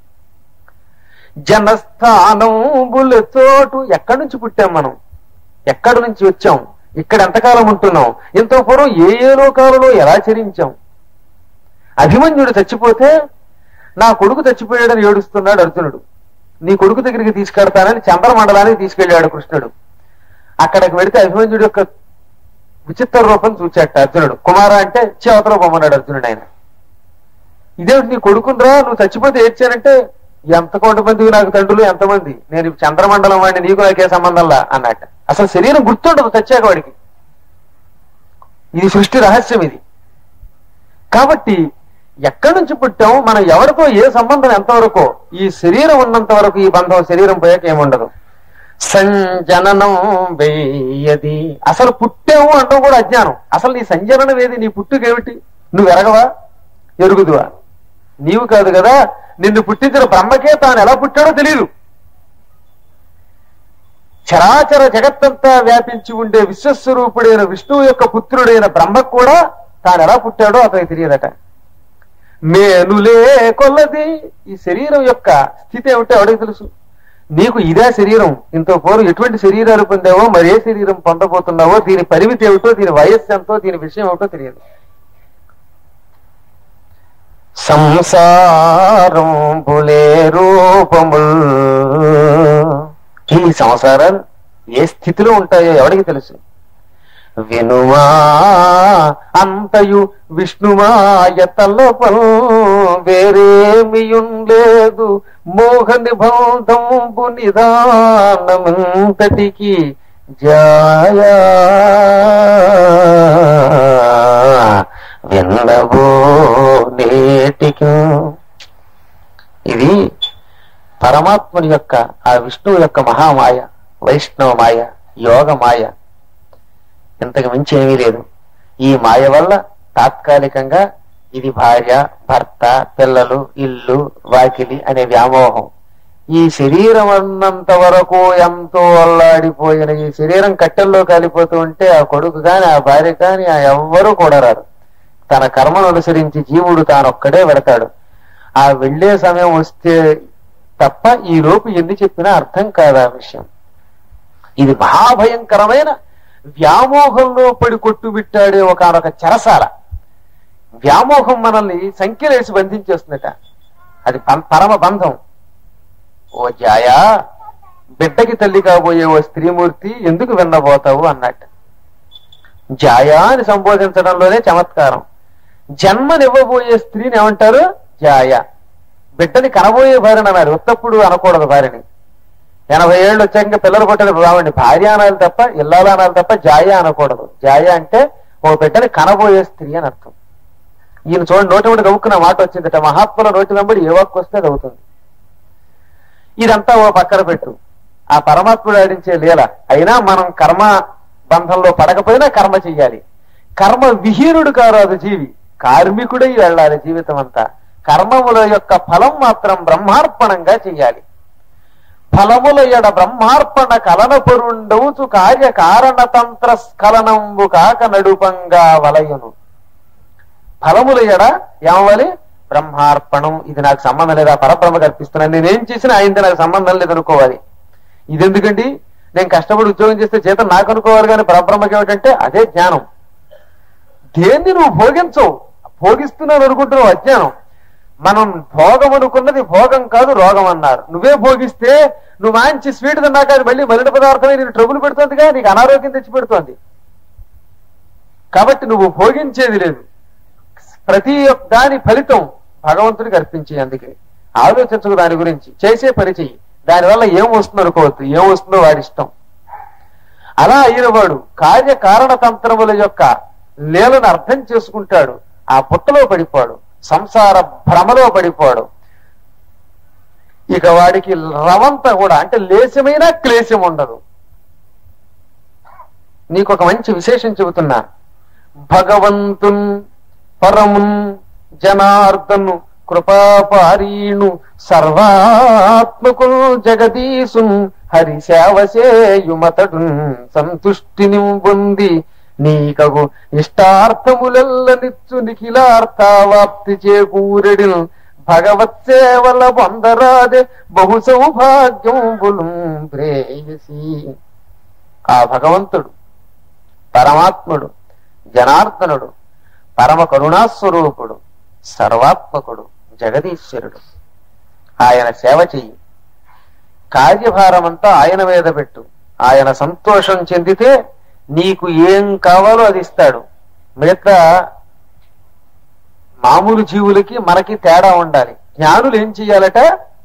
జనస్థానం బుల్ చోటు. ఎక్కడి నుంచి పుట్టాం మనం, ఎక్కడి నుంచి వచ్చాం, ఇక్కడ ఎంతకాలం ఉంటున్నాం, ఎంతో పూర్వం ఏ ఏ లోకాలలో ఎలా చరించాం. అభిమన్యుడు చచ్చిపోతే నా కొడుకు చచ్చిపోయాడని ఏడుస్తున్నాడు అర్జునుడు. నీ కొడుకు దగ్గరికి తీసుకెడతానని చంద్రమండలానికి తీసుకెళ్లాడు కృష్ణుడు. అక్కడికి వెడితే అభిమన్యుడు యొక్క విచిత్ర రూపం చూచాట అర్జునుడు. కుమార అంటే చేవతలో పొమ్మన్నాడు అర్జునుడు. ఆయన ఇదేమిటి నీ కొడుకుండ్రా, నువ్వు చచ్చిపోతే ఏడ్చానంటే ఎంత కోటి మంది నాకు తండ్రులు, ఎంతమంది, నేను చంద్రమండలం వాడిని, నీకు నాకే సంబంధంలా అన్నట్ట. అసలు శరీరం గుర్తుండదు చచ్చాక వాడికి. ఇది సృష్టి రహస్యం ఇది. కాబట్టి ఎక్కడి నుంచి పుట్టాం, మనం ఎవరితో ఏ సంబంధం ఎంతవరకు, ఈ శరీరం ఉన్నంత వరకు ఈ బంధం, శరీరం పోయాక ఏముండదు. సంజననం వేయది. అసలు పుట్టావు అంటావు కూడా అజ్ఞానం. అసలు నీ సంజననం ఏది, నీ పుట్టుకేమిటి, నువ్వు ఎరగవా, ఎరుగుదువా? నీవు కాదు కదా, నిన్ను పుట్టించిన బ్రహ్మకే తాను ఎలా పుట్టాడో తెలియదు. చరాచర జగత్తంతా వ్యాపించి ఉండే విశ్వస్వరూపుడైన విష్ణువు యొక్క పుత్రుడైన బ్రహ్మకు కూడా తాను ఎలా పుట్టాడో అతనికి తెలియదట. మేనులే కొల్లది. ఈ శరీరం యొక్క స్థితి ఏమిటో ఎవడికి తెలుసు? నీకు ఇదే శరీరం, ఇంతో పూర్వం ఎటువంటి శరీరాలు పొందావో, మరే శరీరం పొందబోతున్నావో, దీని పరిమితి ఏమిటో, దీని వయస్సు ఎంతో, దీని విషయం ఏమిటో తెలియదు. సంసారం బులే రూపముల్. ఈ సంసారాలు ఏ స్థితిలో ఉంటాయో ఎవడికి తెలుసు? వినుమా అంతయు విష్ణుమాయ తలపల్ వేరేమియుంలేదు మోహ నిబంధంబు నిదానమంతటికి జాయా విన్నవో నేటికి. ఇది పరమాత్ముని యొక్క, ఆ విష్ణువు యొక్క మహామాయ, వైష్ణవ మాయ, యోగ మాయ. ఇంతకు మించి ఏమీ లేదు. ఈ మాయ వల్ల తాత్కాలికంగా ఇది భార్య, భర్త, పిల్లలు, ఇల్లు, వాకిలి అనే వ్యామోహం. ఈ శరీరం అన్నంత వరకు ఎంతో అల్లాడిపోయిన ఈ శరీరం కట్టెల్లో కాలిపోతూ ఉంటే ఆ కొడుకు కాని, ఆ భార్య కాని, ఆ ఎవ్వరూ కూడా రారు. తన కర్మను అనుసరించి జీవుడు తానొక్కడే వెడతాడు. ఆ వెళ్లే సమయం వస్తే తప్ప ఈ లోపు ఎన్ని చెప్పినా అర్థం కాదు ఆ విషయం. ఇది మహాభయంకరమైన వ్యామోహంలో పడి కొట్టుబిట్టాడే ఒకనొక చెరసాల. వ్యామోహం మనల్ని సంఖ్యలేసి బంధించేస్తుందట. అది పరమ బంధం. ఓ జాయా, బిడ్డకి తల్లి కాబోయే ఓ స్త్రీమూర్తి ఎందుకు విన్నబోతావు అన్నట్టు. జాయా అని సంబోధించడంలోనే చమత్కారం. జన్మనివ్వబోయే స్త్రీని ఏమంటారు? జాయ. బిడ్డని కనబోయే భార్యని అన్నారు, ఉత్తప్పుడు అనకూడదు భార్యని. ఎనభై ఏళ్ళు వచ్చాక పిల్లలు పుట్టిన రావండి భార్య అనాలి తప్ప, ఇల్లాలు అనాలి తప్ప జాయ అనకూడదు. జాయ అంటే ఓ బిడ్డని కనబోయే స్త్రీ అని అర్థం. ఈయన చూడండి, నోటి వెంబడి గవుక్కున్న మాట వచ్చిందట. మహాత్ముల నోటి వెంబడి ఏ వాక్కు వస్తే అది అవుతుంది. ఇదంతా ఓ పక్కన పెట్టు. ఆ పరమాత్ముడు ఆడించే లీల. అయినా మనం కర్మ బంధంలో పడకపోయినా కర్మ చెయ్యాలి. కర్మ విహీనుడు కారాదు జీవి, కార్మికుడై వెళ్ళాలి జీవితం అంతా. కర్మముల యొక్క ఫలం మాత్రం బ్రహ్మార్పణంగా చెయ్యాలి. ఫలముల ఎడ బ్రహ్మార్పణ కలన పొరుండవుచు కార్య కారణతంత్ర స్ఖలనంబు కాక నడుపంగా వలయును. ఫలముల ఎడ ఏమవాలి? బ్రహ్మార్పణం, ఇది నాకు సంబంధం లేదా, పరబ్రహ్మకు అర్పిస్తున్నాను, నేనేం చేసినా ఆయనతో నాకు సంబంధం లేదనుకోవాలి. ఇది ఎందుకండి, నేను కష్టపడి ఉద్యోగం చేస్తే జీతం నాకు అనుకోవాలి కానీ పరబ్రహ్మకి ఏమిటంటే అదే జ్ఞానం. దేన్ని నువ్వు భోగించవు, భోగిస్తున్నావు అనుకుంటున్నావు అజ్ఞానం. మనం భోగం అనుకున్నది భోగం కాదు రోగం అన్నారు. నువ్వే భోగిస్తే నువ్వు మంచి స్వీట్ తిన్నాక అది మళ్ళీ మలిన పదార్థమే నీకు ట్రబుల్ పెడుతుందిగా, నీకు అనారోగ్యం తెచ్చి పెడుతోంది. కాబట్టి నువ్వు భోగించేది లేదు, ప్రతి దాని ఫలితం భగవంతుడికి అర్పించే. అందుకే ఆలోచించకు దాని గురించి, చేసే పని చెయ్యి. దానివల్ల ఏం వస్తుందో అనుకోవద్దు, ఏం వస్తుందో వాడి ఇష్టం. అలా అయిన వాడు కార్యకారణ తంత్రముల యొక్క లీలను అర్థం చేసుకుంటాడు. ఆ పుట్టలో పడిపోడు, సంసార భ్రమలో పడిపోడు. ఇక వాడికి రవంతా కూడా అంటే లేశమైనా క్లేశం ఉండదు. నీకు ఒక మంచి విశేషం చెబుతున్నా. భగవంతున్ పరమున్ జనార్దను కృపాపారీణు సర్వాత్మకుల్ జగదీసున్ హరి సేవసేయుమతడు సంతుష్టిని పొంది నీకగు ఇష్టార్థములెల్ల నిచ్చు నిఖిలార్థావాప్తి చేకూరెడి భగవత్ సేవల పొందరాదే బహు సౌభాగ్యంబులు ప్రేయసి. ఆ భగవంతుడు పరమాత్ముడు, జనార్దనుడు, పరమ కరుణాస్వరూపుడు, సర్వాత్మకుడు, జగదీశ్వరుడు. ఆయన సేవ చెయ్యి, కార్యభారమంతా ఆయన మీద పెట్టు. ఆయన సంతోషం చెందితే నీకు ఏం కావాలో అది ఇస్తాడు. మిగతా మామూలు జీవులకి మనకి తేడా ఉండాలి. జ్ఞానులు ఏం చెయ్యాలట,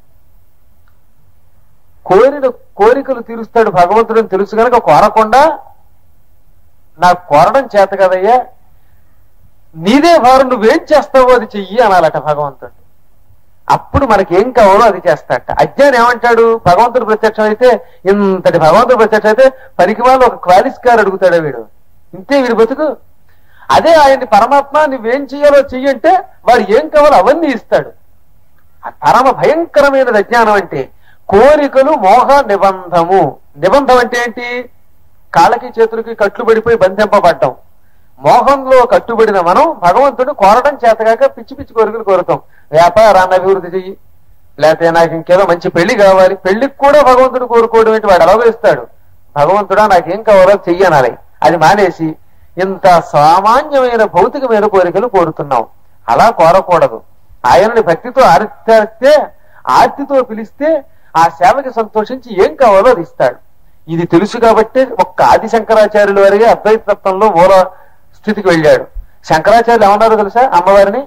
కోరిన కోరికలు తీరుస్తాడు భగవంతుడు అని తెలుసు కనుక కోరకుండా నాకు కోరడం చేత కదయ్యా, నీదే భారం, నువ్వేం చేస్తావో అది చెయ్యి అనాలట భగవంతుడు. అప్పుడు మనకేం కావాలో అది చేస్తాడట. అజ్ఞాని ఏమంటాడు, భగవంతుడు ప్రత్యక్షం అయితే, ఇంతటి భగవంతుడు ప్రత్యక్షం అయితే పనికి వాళ్ళు ఒక క్వాలిస్కార్ అడుగుతాడా వీడు, ఇంతే వీడి బతుకు. అదే ఆయన్ని పరమాత్మ నువ్వేం చెయ్యాలో చెయ్యంటే వాడు ఏం కావాలో అవన్నీ ఇస్తాడు. పరమ భయంకరమైనది అజ్ఞానం అంటే. కోరికలు మోహ నిబంధము. నిబంధం అంటే ఏంటి, కాళ్ళకి చేతులకి కట్లు పడిపోయి బంధింపబడ్డం. మోహంలో కట్టుబడిన మనం భగవంతుడు కోరడం చేతగాక పిచ్చి పిచ్చి కోరికలు కోరుతాం. వ్యాపారాన్ని అభివృద్ధి చెయ్యి, లేకపోతే నాకు ఇంకేదో మంచి పెళ్లి కావాలి, పెళ్లికి కూడా భగవంతుడు కోరుకోవడం ఏంటి, వాడు అలాగే ఇస్తాడు. భగవంతుడా నాకేం కావాలో చెయ్యి అనాలి. అది మానేసి ఇంత సామాన్యమైన భౌతికమైన కోరికలు కోరుతున్నాం. అలా కోరకూడదు. ఆయనని భక్తితో ఆర్తిస్తే, ఆర్తితో పిలిస్తే ఆ సేవకి సంతోషించి ఏం కావాలో అది ఇస్తాడు. ఇది తెలుసు కాబట్టి ఒక్క ఆది శంకరాచార్యుల వారికి అద్వైత తత్వంలో మూల స్థితికి వెళ్ళాడు. శంకరాచార్యులు ఏమన్నారో తెలుసా అమ్మవారిని,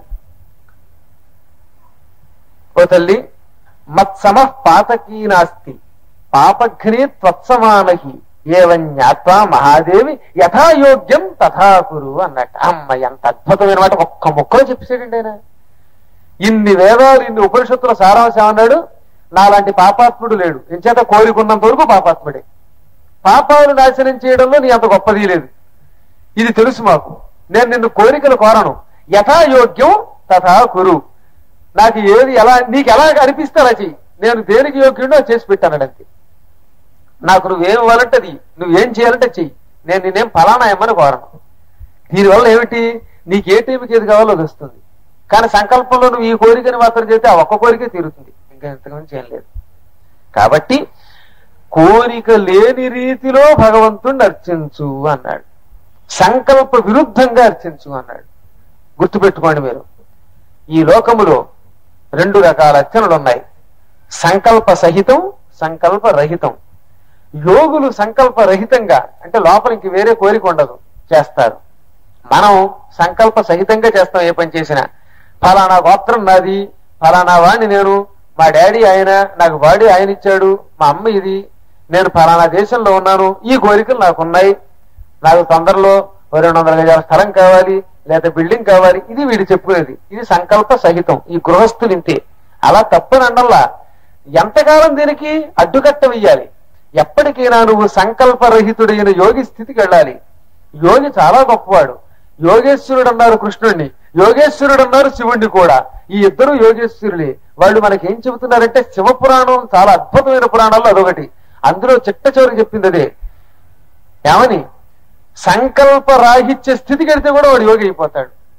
ఓ తల్లి మత్సమ పాతకీ నాస్తి పాపఘ్ని త్వత్సమానహి ఏవం జ్ఞాత్వా మహాదేవి యథాయోగ్యం తథాకురు అన్నట్టు. అమ్మ ఎంత అద్భుతమైన మాట ఒక్క ముక్కలో చెప్పేసాడండి ఆయన. ఇన్ని వేదాలు ఇన్ని ఉపనిషత్తుల సారాంశం అన్నాడు. నాలాంటి పాపాత్ముడు లేడు, ఎంచేత కోరికున్నంత వరకు పాపాత్ముడే. పాపాలు నాశనం చేయడంలో నీ అంత గొప్పది లేదు, ఇది తెలుసు మాకు. నేను నిన్ను కోరికలు కోరను, యథాయోగ్యం తథా కురు. నాకు ఏది ఎలా నీకు ఎలా అనిపిస్తే అలా చెయ్యి, నేను దేనికి యోగ్యుడో చేసి పెట్టానంతే. నాకు నువ్వేం ఇవ్వాలంటే అది, నువ్వేం చేయాలంటే చెయ్యి, నేను నేనేం ఫలానా ఏమని కోరను. దీనివల్ల ఏమిటి, నీకు ఏ టైంకి ఏది కావాలో అది వస్తుంది. కానీ సంకల్పంలో నువ్వు ఈ కోరికని మాత్రం చేస్తే ఆ ఒక్క కోరికే తీరుతుంది, ఇంకా ఇంతకుమించి ఏం లేదు. కాబట్టి కోరిక లేని రీతిలో భగవంతుణ్ణి అర్చించు అన్నాడు, సంకల్ప విరుద్ధంగా అర్చించు అన్నాడు. గుర్తుపెట్టుకోండి మీరు, ఈ లోకములో రెండు రకాల అర్చనలు ఉన్నాయి, సంకల్ప సహితం, సంకల్ప రహితం. యోగులు సంకల్ప రహితంగా అంటే లోపల ఇంక వేరే కోరిక ఉండదు చేస్తారు. మనం సంకల్ప సహితంగా చేస్తాం. ఏ పని చేసినా ఫలానా గోత్రం నాది, ఫలానా వాడిని నేను, మా డాడీ ఆయన, నాకు బాడీ ఆయన ఇచ్చాడు, మా అమ్మ ఇది, నేను ఫలానా దేశంలో ఉన్నాను, ఈ కోరికలు నాకున్నాయి, నాకు తొందరలో రెండు వందల గజాల స్థలం కావాలి, లేదా బిల్డింగ్ కావాలి, ఇది వీడు చెప్పుకునేది. ఇది సంకల్ప సహితం. ఈ గృహస్థులు ఇంతే. అలా తప్పనండల్లా ఎంతకాలం దీనికి అడ్డుకట్ట వెయ్యాలి. ఎప్పటికైనా నువ్వు సంకల్పరహితుడైన యోగి స్థితికి వెళ్ళాలి. యోగి చాలా గొప్పవాడు. యోగేశ్వరుడు అన్నారు కృష్ణుడిని, యోగేశ్వరుడు అన్నారు శివుణ్ణి కూడా. ఈ ఇద్దరు యోగేశ్వరులే. వాళ్ళు మనకి ఏం చెబుతున్నారంటే, శివపురాణం చాలా అద్భుతమైన పురాణాల్లో అదొకటి. అందులో చిట్ట చివరికి చెప్పింది అదే. ఏమని, సంకల్ప రాహిత్య స్థితికి వెడితే కూడా వాడు యోగి అయిపోతాడు.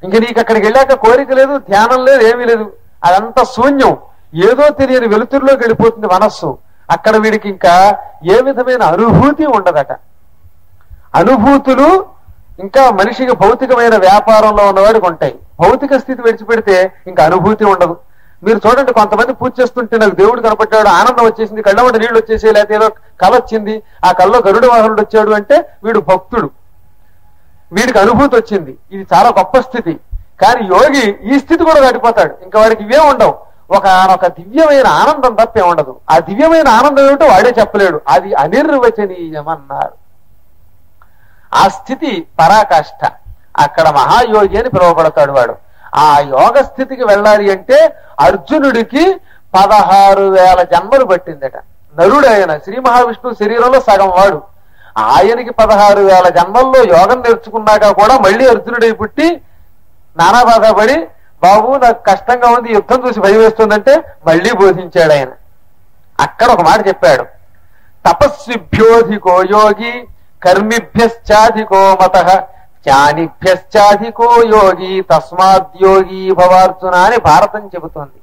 ఇంక నీకు అక్కడికి వెళ్ళాక కోరిక లేదు, ధ్యానం లేదు, ఏమీ లేదు. అదంతా శూన్యం. ఏదో తెలియని వెలుతురులోకి వెళ్ళిపోతుంది మనస్సు. అక్కడ వీడికి ఇంకా ఏ విధమైన అనుభూతి ఉండదట. అనుభూతులు ఇంకా మనిషికి భౌతికమైన వ్యాపారంలో ఉన్నవాడికి ఉంటాయి. భౌతిక స్థితి విడిచిపెడితే ఇంకా అనుభూతి ఉండదు. మీరు చూడండి, కొంతమంది పూజ చేస్తుంటే నాకు దేవుడు కనపడ్డాడు, ఆనందం వచ్చేసింది, కళ్ళమంట నీళ్లు వచ్చేసి, లేకపోతే ఏదో కళ వచ్చింది, ఆ కళ్ళలో గరుడ వాహనుడు వచ్చాడు అంటే వీడు భక్తుడు, వీడికి అనుభూతి వచ్చింది. ఇది చాలా గొప్ప స్థితి. కానీ యోగి ఈ స్థితి కూడా దాటిపోతాడు. ఇంకా వాడికి ఇవే ఉండవు. ఒక ఒక దివ్యమైన ఆనందం తప్పే ఉండదు. ఆ దివ్యమైన ఆనందం ఏమిటో వాడే చెప్పలేడు. అది అనిర్వచనీయమన్నారు. ఆ స్థితి పరాకాష్ఠ. అక్కడ మహాయోగి అని పిలువబడతాడు వాడు. ఆ యోగ స్థితికి వెళ్ళాలి అంటే అర్జునుడికి పదహారు వేల జన్మలు పట్టిందట. నరుడు ఆయన, శ్రీ మహావిష్ణువు శరీరంలో సగం వాడు. ఆయనకి పదహారు వేల జన్మల్లో యోగం నేర్చుకున్నాక కూడా మళ్ళీ అర్జునుడై పుట్టి నానా బాధ పడి, బాబు నాకు కష్టంగా ఉంది, యుద్ధం చూసి భయం వేస్తుందంటే మళ్ళీ బోధించాడు ఆయన. అక్కడ ఒక మాట చెప్పాడు, తపస్విభ్యోధికో యోగి కర్మిభ్యశ్చాధికో మతః జ్ఞానిభ్యశ్చాధికో యోగి తస్మాద్యోగి భవార్జున అని భారతం చెబుతోంది.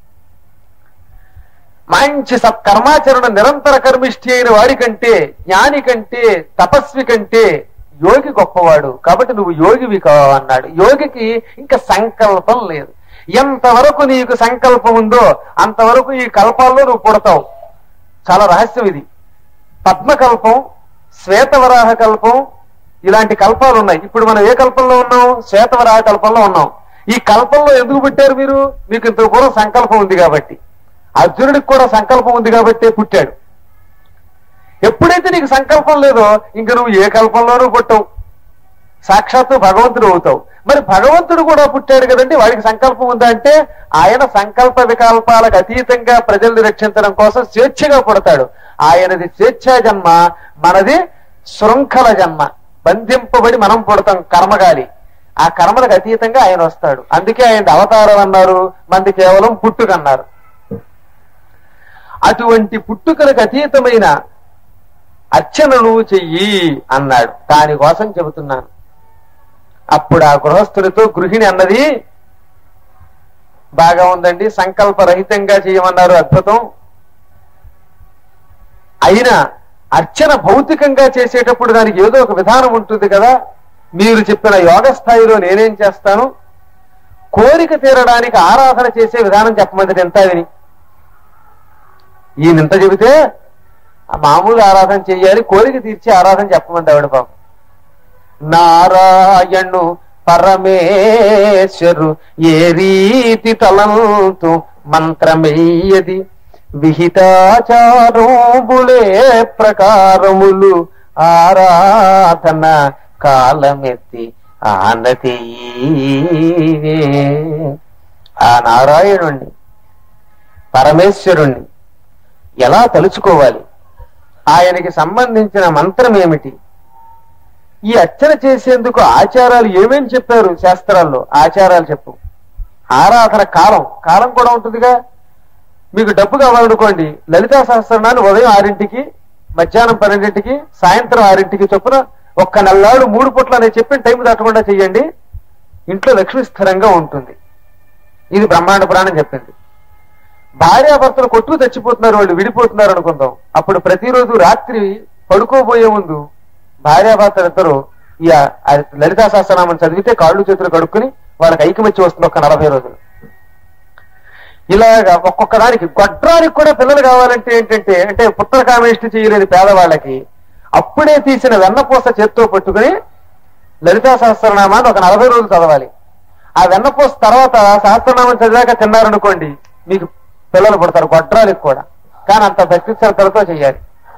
మంచి సత్కర్మాచరణ నిరంతర కర్మిష్ఠి అయిన వాడి కంటే, జ్ఞాని కంటే, తపస్వి కంటే యోగి గొప్పవాడు. కాబట్టి నువ్వు యోగివి కావన్నాడు. యోగికి ఇంకా సంకల్పం లేదు. ఎంతవరకు నీకు సంకల్పం ఉందో అంతవరకు ఈ కల్పాల్లో నువ్వు పుడతావు. చాలా రహస్యం ఇది. పద్మకల్పం, శ్వేతవరాహ కల్పం, ఇలాంటి కల్పాలు ఉన్నాయి. ఇప్పుడు మనం ఏ కల్పంలో ఉన్నాం? శ్వేతవరాహ కల్పంలో ఉన్నాం. ఈ కల్పంలో ఎందుకు పుట్టారు మీరు? మీకు ఇంత పూర్వం సంకల్పం ఉంది కాబట్టి. అర్జునుడికి కూడా సంకల్పం ఉంది కాబట్టి పుట్టాడు. ఎప్పుడైతే నీకు సంకల్పం లేదో ఇంక నువ్వు ఏ కల్పంలోనూ పుట్టవు, సాక్షాత్తు భగవంతుడు అవుతావు. మరి భగవంతుడు కూడా పుట్టాడు కదండి, వాడికి సంకల్పం ఉందా అంటే ఆయన సంకల్ప వికల్పాలకు అతీతంగా ప్రజల్ని రక్షించడం కోసం స్వేచ్ఛగా పుడతాడు. ఆయనది స్వేచ్ఛా జన్మ, మనది శృంఖల జన్మ. బంధింపబడి మనం పుడతాం, కర్మగాలి. ఆ కర్మలకు అతీతంగా ఆయన వస్తాడు. అందుకే ఆయన అవతారం అన్నారు, మంది కేవలం పుట్టుకన్నారు. అటువంటి పుట్టుకలకు అతీతమైన అర్చనను చెయ్యి అన్నాడు. దానికోసం చెబుతున్నాను. అప్పుడు ఆ గృహస్థునితో గృహిణి అన్నది, బాగా ఉందండి, సంకల్పరహితంగా చేయమన్నారు, అద్భుతం. అయినా అర్చన భౌతికంగా చేసేటప్పుడు దానికి ఏదో ఒక విధానం ఉంటుంది కదా. మీరు చెప్పిన యోగ స్థాయిలో నేనేం చేస్తాను, కోరిక తీరడానికి ఆరాధన చేసే విధానం చెప్పమంది. ఎంత విని ఈయనంత చెబితే మామూలు ఆరాధన చెయ్యాలి, కోరిక తీర్చి ఆరాధన చెప్పమంది ఆవిడ. పాపం నారాయణు పరమేశ్వరు ఏ రీతి తలంతు మంత్రమేయది విహితాచారోబులే ప్రకారములు ఆరాధన కాలమెత్తి ఆనతి. ఆ నారాయణుణ్ణి పరమేశ్వరుణ్ణి ఎలా తలుచుకోవాలి, ఆయనకి సంబంధించిన మంత్రం ఏమిటి, ఈ అర్చన చేసేందుకు ఆచారాలు ఏమేమి చెప్పారు శాస్త్రాల్లో, ఆచారాలు చెప్పు. ఆరాధన కాలం, కాలం కూడా ఉంటుందిగా. మీకు డబ్బు కావాలనుకోండి, లలితా సహస్రనాన్ని ఉదయం ఆరింటికి, మధ్యాహ్నం పన్నెండింటికి, సాయంత్రం ఆరింటికి చొప్పున ఒక్క నెలలాడు మూడు పూట్ల నేను చెప్పిన టైం దాటకుండా చెయ్యండి, ఇంట్లో లక్ష్మి స్థిరంగా ఉంటుంది. ఇది బ్రహ్మాండ పురాణం చెప్పింది. భార్యాభర్తలు కొట్టుకు తెచ్చిపోతున్నారు, వాళ్ళు విడిపోతున్నారు అనుకుందాం. అప్పుడు ప్రతిరోజు రాత్రి పడుకోబోయే ముందు భార్యాభర్తలు ఇద్దరు ఈ లలితా సహస్రనామం చదివితే కాళ్ళు చేతులు కడుక్కుని వాళ్ళకి ఐకమత్యం వస్తుంది ఒక్క నలభై రోజులు. ఇలాగా ఒక్కొక్క దానికి, గొడ్రానికి కూడా పిల్లలు కావాలంటే ఏంటంటే, అంటే పుత్ర కామేష్టి చేయలేని పేదవాళ్ళకి అప్పుడే తీసిన వెన్నపూస చేత్తో పట్టుకుని లలితా సహస్రనామాన్ని ఒక నలభై రోజులు చదవాలి. ఆ వెన్నపూస తర్వాత సహస్రనామం చదివాక తిన్నారనుకోండి, మీకు పిల్లలు పుడతారు, గొడ్రానికి కూడా. కానీ అంత భక్తి శ్రద్ధలతో చేయాలి.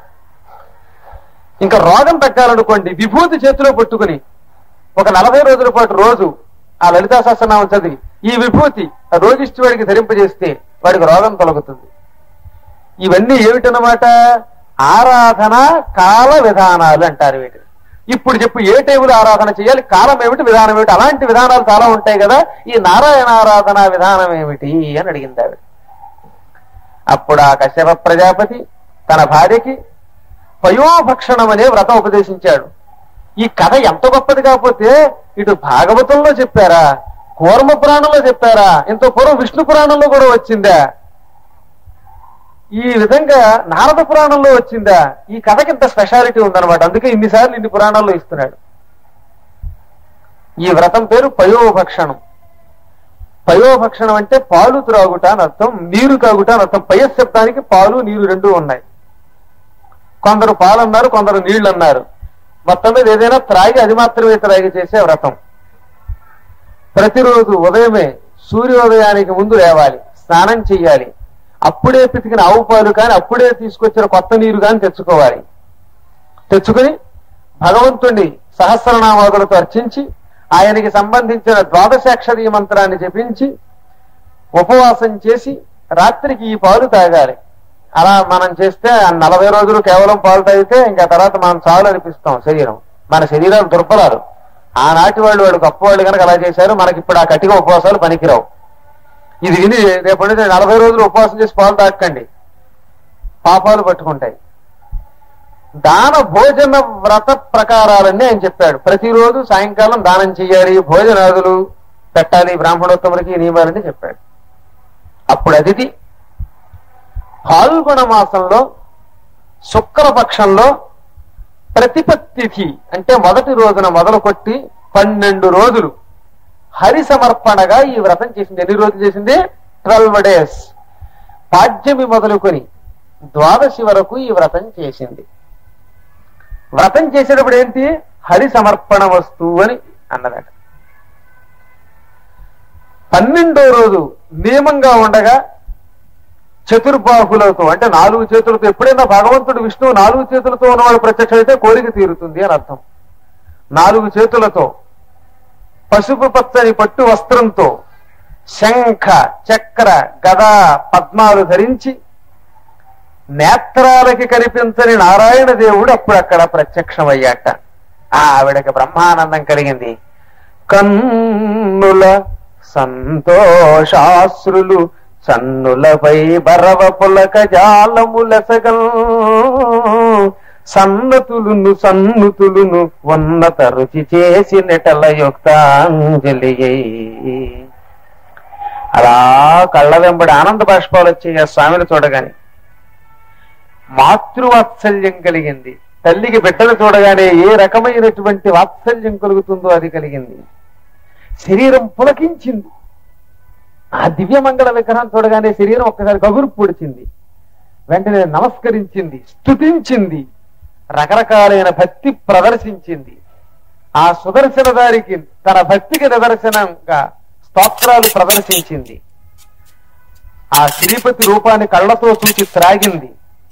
ఇంకా రోగం తగ్గాలనుకోండి, విభూతి చేతిలో పట్టుకుని ఒక నలభై రోజుల పాటు రోజు ఆ లలితా సహస్రనామం చదివి ఈ విభూతి రోగిష్టి వాడికి ధరింపజేస్తే వాడికి రోగం తొలగుతుంది. ఇవన్నీ ఏమిటన్నమాట? ఆరాధన కాల విధానాలు అంటారు వీటిని. ఇప్పుడు చెప్పు, ఏ టైంలో ఆరాధన చేయాలి, కాలం ఏమిటి, విధానం ఏమిటి? అలాంటి విధానాలు చాలా ఉంటాయి కదా. ఈ నారాయణ ఆరాధన విధానం ఏమిటి అని అడిగింది ఆవిడ. అప్పుడు ఆ కశ్యప ప్రజాపతి తన భార్యకి పయోభక్షణం అనే వ్రతం ఉపదేశించాడు. ఈ కథ ఎంత గొప్పది కాకపోతే ఇటు భాగవతంలో చెప్పారా, కూర్మ పురాణంలో చెప్పారా? ఇంత పూర్వం విష్ణు పురాణంలో కూడా వచ్చిందా? ఈ విధంగా నారద పురాణంలో వచ్చిందా? ఈ కథకి ఇంత స్పెషాలిటీ ఉందన్నమాట. అందుకే ఇన్నిసార్లు ఇన్ని పురాణాల్లో ఇస్తున్నాడు. ఈ వ్రతం పేరు పయోభక్షణం. పయోభక్షణం అంటే పాలు త్రాగుట అని అర్థం, నీరు తాగుట అని అర్థం. పయశబ్దానికి పాలు నీరు రెండూ ఉన్నాయి. కొందరు పాలు అన్నారు, కొందరు నీళ్లు అన్నారు. మొత్తం మీద ఏదైనా త్రాగి అది మాత్రమే త్రాగి చేసే వ్రతం. ప్రతిరోజు ఉదయమే సూర్యోదయానికి ముందు లేవాలి, స్నానం చెయ్యాలి. అప్పుడే పితికిన ఆవు పాలు కానీ అప్పుడే తీసుకొచ్చిన కొత్త నీరు కానీ తెచ్చుకోవాలి. తెచ్చుకుని భగవంతుణ్ణి సహస్రనామాదులతో అర్చించి ఆయనకి సంబంధించిన ద్వాదశాక్షరీ మంత్రాన్ని జపించి ఉపవాసం చేసి రాత్రికి ఈ పాలు తాగాలి. అలా మనం చేస్తే నలభై రోజులు కేవలం పాలు తాగితే ఇంకా తర్వాత మనం చాలు అనిపిస్తాం. శరీరం మన శరీరాలు దుర్బలాలు. ఆనాటి వాళ్ళు వాళ్ళు గొప్పవాళ్ళు కనుక అలా చేశారు. మనకి ఇప్పుడు ఆ కట్టిగా ఉపవాసాలు పనికిరావు. ఇది విని రేపటి నుంచి నలభై రోజులు ఉపవాసం చేసి పాలు తాకండి, పాపాలు పట్టుకుంటాయి. దాన భోజన వ్రత ప్రకారాలన్నీ ఆయన చెప్పాడు. ప్రతిరోజు సాయంకాలం దానం చెయ్యాలి, భోజనాదులు పెట్టాలి, బ్రాహ్మణోత్తములకి నియమాలని చెప్పాడు. అప్పుడు అదితి పాల్గొన మాసంలో శుక్రపక్షంలో ప్రతిపత్తిథి అంటే మొదటి రోజున మొదలు కొట్టి పన్నెండు రోజులు హరి సమర్పణగా ఈ వ్రతం చేసింది. ఎన్ని రోజులు చేసింది? Twelve days. పాడ్యమి మొదలుకొని ద్వాదశి వరకు ఈ వ్రతం చేసింది. వ్రతం చేసేటప్పుడు ఏంటి? హరి సమర్పణ వస్తువు అని అన్నదట. పన్నెండో రోజు నియమంగా ఉండగా చతుర్బాహులతో అంటే నాలుగు చేతులతో, ఎప్పుడైనా భగవంతుడు విష్ణువు నాలుగు చేతులతో ఉన్నవాడు ప్రత్యక్షమైతే కోరిక తీరుతుంది అని అర్థం. నాలుగు చేతులతో పసుపు పచ్చని పట్టు వస్త్రంతో శంఖ చక్ర గదా పద్మాలు ధరించి నేత్రాలకి కనిపించని నారాయణ దేవుడు అప్పుడు అక్కడ ప్రత్యక్షమయ్యాట. ఆవిడకి బ్రహ్మానందం కలిగింది. కన్నుల సంతోషాశ్రులు సన్నులపై బరవ పులక జాలములసగల్ సన్నతులును సన్నుతులును ఉన్నత రుచి చేసి నెటల యుక్తాంజలి. అలా కళ్ళ వెంబడి ఆనంద బాష్పాలు వచ్చి ఆ స్వామిని చూడగానే మాతృవాత్సల్యం కలిగింది. తల్లికి బిడ్డలు చూడగానే ఏ రకమైనటువంటి వాత్సల్యం కలుగుతుందో అది కలిగింది. శరీరం పులకించింది. ఆ దివ్యమంగళ విగ్రహం చూడగానే శరీరం ఒక్కసారి గగురు పొడిచింది. వెంటనే నమస్కరించింది, స్తుతించింది, రకరకాలైన భక్తి ప్రదర్శించింది. ఆ సుదర్శన దారికి తన భక్తికి నిదర్శనంగా స్తోత్రాలు ప్రదర్శించింది. ఆ శ్రీపతి రూపాన్ని కళ్ళతో చూసి త్రాగింది.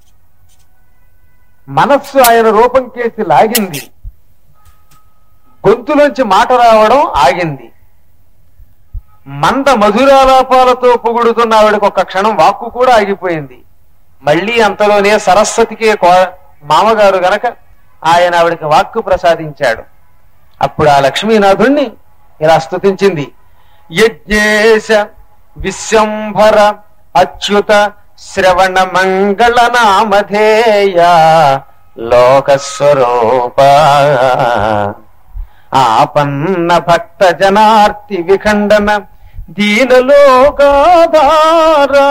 మనస్సు ఆయన రూపం కేసి లాగింది. గొంతులోంచి మాట రావడం ఆగింది. మంద మధురాలాపాలతో పొగుడుతున్న ఆవిడకు ఒక్క క్షణం వాక్కు కూడా ఆగిపోయింది. మళ్లీ అంతలోనే సరస్వతికి మామగారు గనక ఆయన ఆవిడకి వాక్కు ప్రసాదించాడు. అప్పుడు ఆ లక్ష్మీనాథుణ్ణి ఇలా స్తుతించింది. యజ్ఞేశ విశ్వంభర అచ్యుత శ్రవణ మంగళ నామధేయ లోకస్వరూప ఆపన్న భక్త జనార్తి విఖండన దీనలోకాధార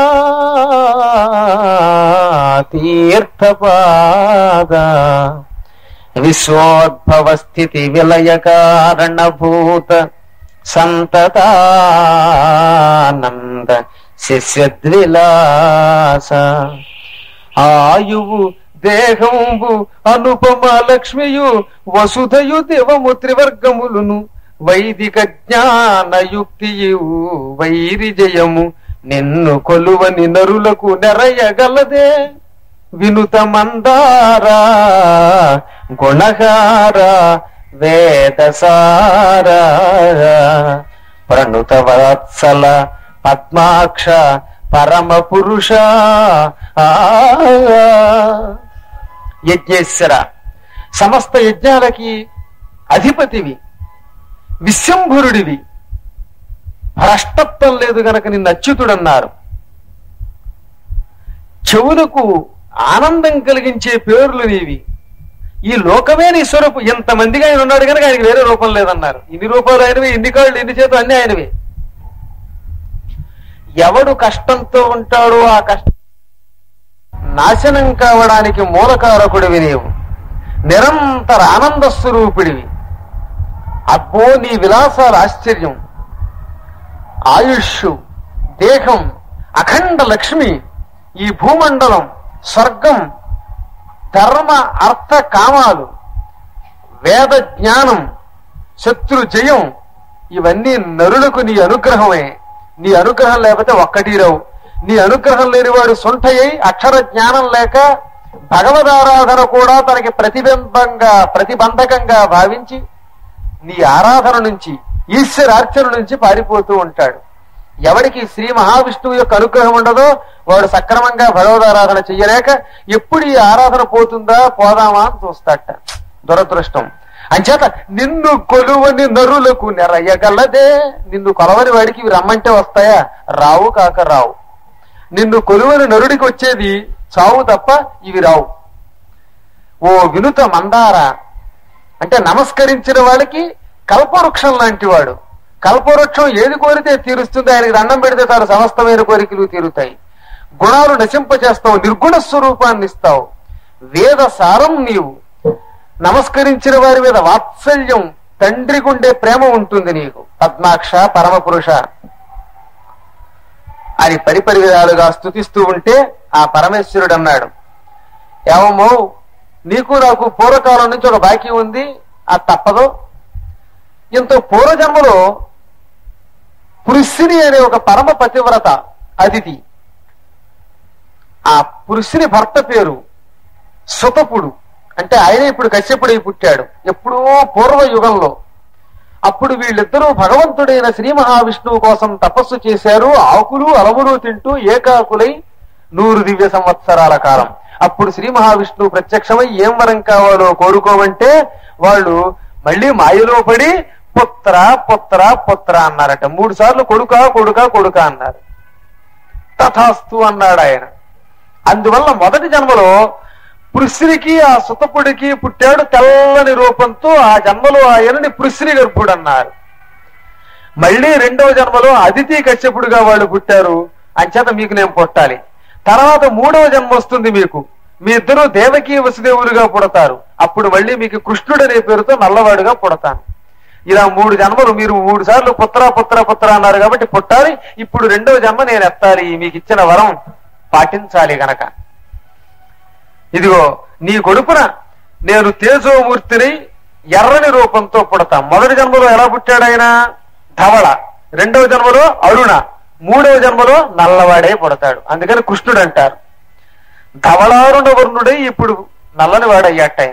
తీర్థపాద విశ్వోద్భవ స్థితి విలయ కారణభూత సంతతానంద శిష్యద్విలాస ఆయువు దేహంబు అనుపమ లక్ష్మియు వసుధయు దేవము త్రివర్గములును వైదిక జ్ఞానయుక్తియు వైరిజయము నిన్ను కొలువని నరులకు నెరయగలదే వినుత మందారా గుణహార వేదసార ప్రణుత వత్సల పద్మాక్ష పరమ పురుష యజ్ఞేశ్వర సమస్త యజ్ఞాలకి అధిపతివి, విశ్వంభరుడివి, భ్రష్టత్వం లేదు గనక నిన్ను అచ్యుతుడన్నారు. చెవులకు ఆనందం కలిగించే పేర్లు నీవి. ఈ లోకమే నీ స్వరూపం. ఎంతమందిగా ఆయన ఉన్నాడు కనుక ఆయనకి వేరే రూపం లేదన్నారు. ఇన్ని రూపాలు ఆయనవి, ఇన్ని కాళ్ళు, ఇన్ని చేతులు అన్ని ఆయనవి. ఎవడు కష్టంతో ఉంటాడో ఆ కష్టం నాశనం కావడానికి మూలకారకుడివి నీవు. నిరంతర ఆనంద స్వరూపిడివి. అబ్బో నీ విలాసాలు ఆశ్చర్యం. ఆయుష్, దేహం, అఖండ లక్ష్మి, ఈ భూమండలం, స్వర్గం, ధర్మ అర్థ కామాలు, వేద జ్ఞానం, శత్రు జయం, ఇవన్నీ నరులకు నీ అనుగ్రహమే. నీ అనుగ్రహం లేకపోతే ఒక్కటి రావు. నీ అనుగ్రహం లేనివాడు సొంఠయ్యి అక్షర జ్ఞానం లేక భగవదారాధన కూడా తనకి ప్రతిబింబంగా ప్రతిబంధకంగా భావించి నీ ఆరాధన నుంచి, ఈశ్వరార్చన నుంచి పారిపోతూ ఉంటాడు. ఎవడికి శ్రీ మహావిష్ణువు యొక్క అనుగ్రహం ఉండదో వాడు సక్రమంగా భగవదారాధన చెయ్యలేక ఎప్పుడు ఈ ఆరాధన పోతుందా పోదామా అని చూస్తాట. దురదృష్టం. అంచేత నిన్ను కొలువని నరులకు నెరయగలదే. నిన్ను కొలవని వాడికి ఇవి రమ్మంటే వస్తాయా? రావు కాక రావు. నిన్ను కొలువని నరుడికి వచ్చేది చావు తప్ప ఇవి రావు. ఓ వినుత మందార అంటే నమస్కరించిన వాడికి కల్పవృక్షం లాంటి వాడు. కల్పవృక్షం ఏది కోరితే తీరుస్తుంది. ఆయనకి దండం పెడితే తాను సమస్తమైన కోరికలు తీరుతాయి. గుణాలు నశింపచేస్తావు, నిర్గుణ స్వరూపాన్ని ఇస్తావు. వేద సారం నీవు. నమస్కరించిన వారి మీద వాత్సల్యం, తండ్రికి ఉండే ప్రేమ ఉంటుంది నీకు. పద్మాక్ష పరమపురుష అని పరిపరి విధాలుగా స్తుతిస్తూ ఉంటే ఆ పరమేశ్వరుడు అన్నాడు, ఏమో నీకు నాకు పూర్వకాలం నుంచి ఒక బాకీ ఉంది, అది తప్పదు. ఇంత పూర్వజన్మలో పురుషిని అనే ఒక పరమ పతివ్రత అతిథి, ఆ పురుషుని భర్త పేరు సుతపుడు. అంటే ఆయన ఇప్పుడు కశ్యపుడై పుట్టాడు ఎప్పుడో పూర్వ యుగంలో. అప్పుడు వీళ్ళిద్దరూ భగవంతుడైన శ్రీ మహావిష్ణువు కోసం తపస్సు చేశారు. ఆకులు అలములు తింటూ ఏకాకులై నూరు దివ్య సంవత్సరాల కాలం. అప్పుడు శ్రీ మహావిష్ణువు ప్రత్యక్షమై ఏం వరం కావాలో కోరుకోమంటే వాళ్ళు మళ్ళీ మాయలో పడి పుత్ర పుత్ర పుత్ర అన్నారట. మూడు సార్లు కొడుక కొడుక కొడుక అన్నారు. తథాస్తు అన్నాడు ఆయన. అందువల్ల మొదటి జన్మలో పృశ్రికి ఆ సుతపుడికి పుట్టాడు తెల్లని రూపంతో. ఆ జన్మలో ఆయనని పృశ్రి గర్భుడు అన్నారు. మళ్ళీ రెండవ జన్మలో అదితి కశ్యపుడుగా వాళ్ళు పుట్టారు. అంచేత మీకు నేను పుట్టాలి. తర్వాత మూడవ జన్మ వస్తుంది మీకు. మీ ఇద్దరు దేవకీ వసుదేవులుగా పుడతారు. అప్పుడు మళ్ళీ మీకు కృష్ణుడు అనే పేరుతో నల్లవాడుగా పుడతాను. ఇలా మూడు జన్మలు మీరు మూడు సార్లు పుత్ర పుత్ర పుత్ర అన్నారు కాబట్టి పుట్టాలి. ఇప్పుడు రెండవ జన్మ నేను ఎత్తాలి. మీకు ఇచ్చిన వరం పాటించాలి గనక ఇదిగో నీ కొడుకున నేను తేజోమూర్తిని ఎర్రని రూపంతో పుడతా. మొదటి జన్మలో ఎలా పుట్టాడు ఆయన? ధవళ. రెండవ జన్మలో అరుణ. మూడవ జన్మలో నల్లవాడే పుడతాడు. అందుకని కృష్ణుడు అంటారు. ధవళారుణ వర్ణుడై ఇప్పుడు నల్లని వాడయ్యాట ఆయన.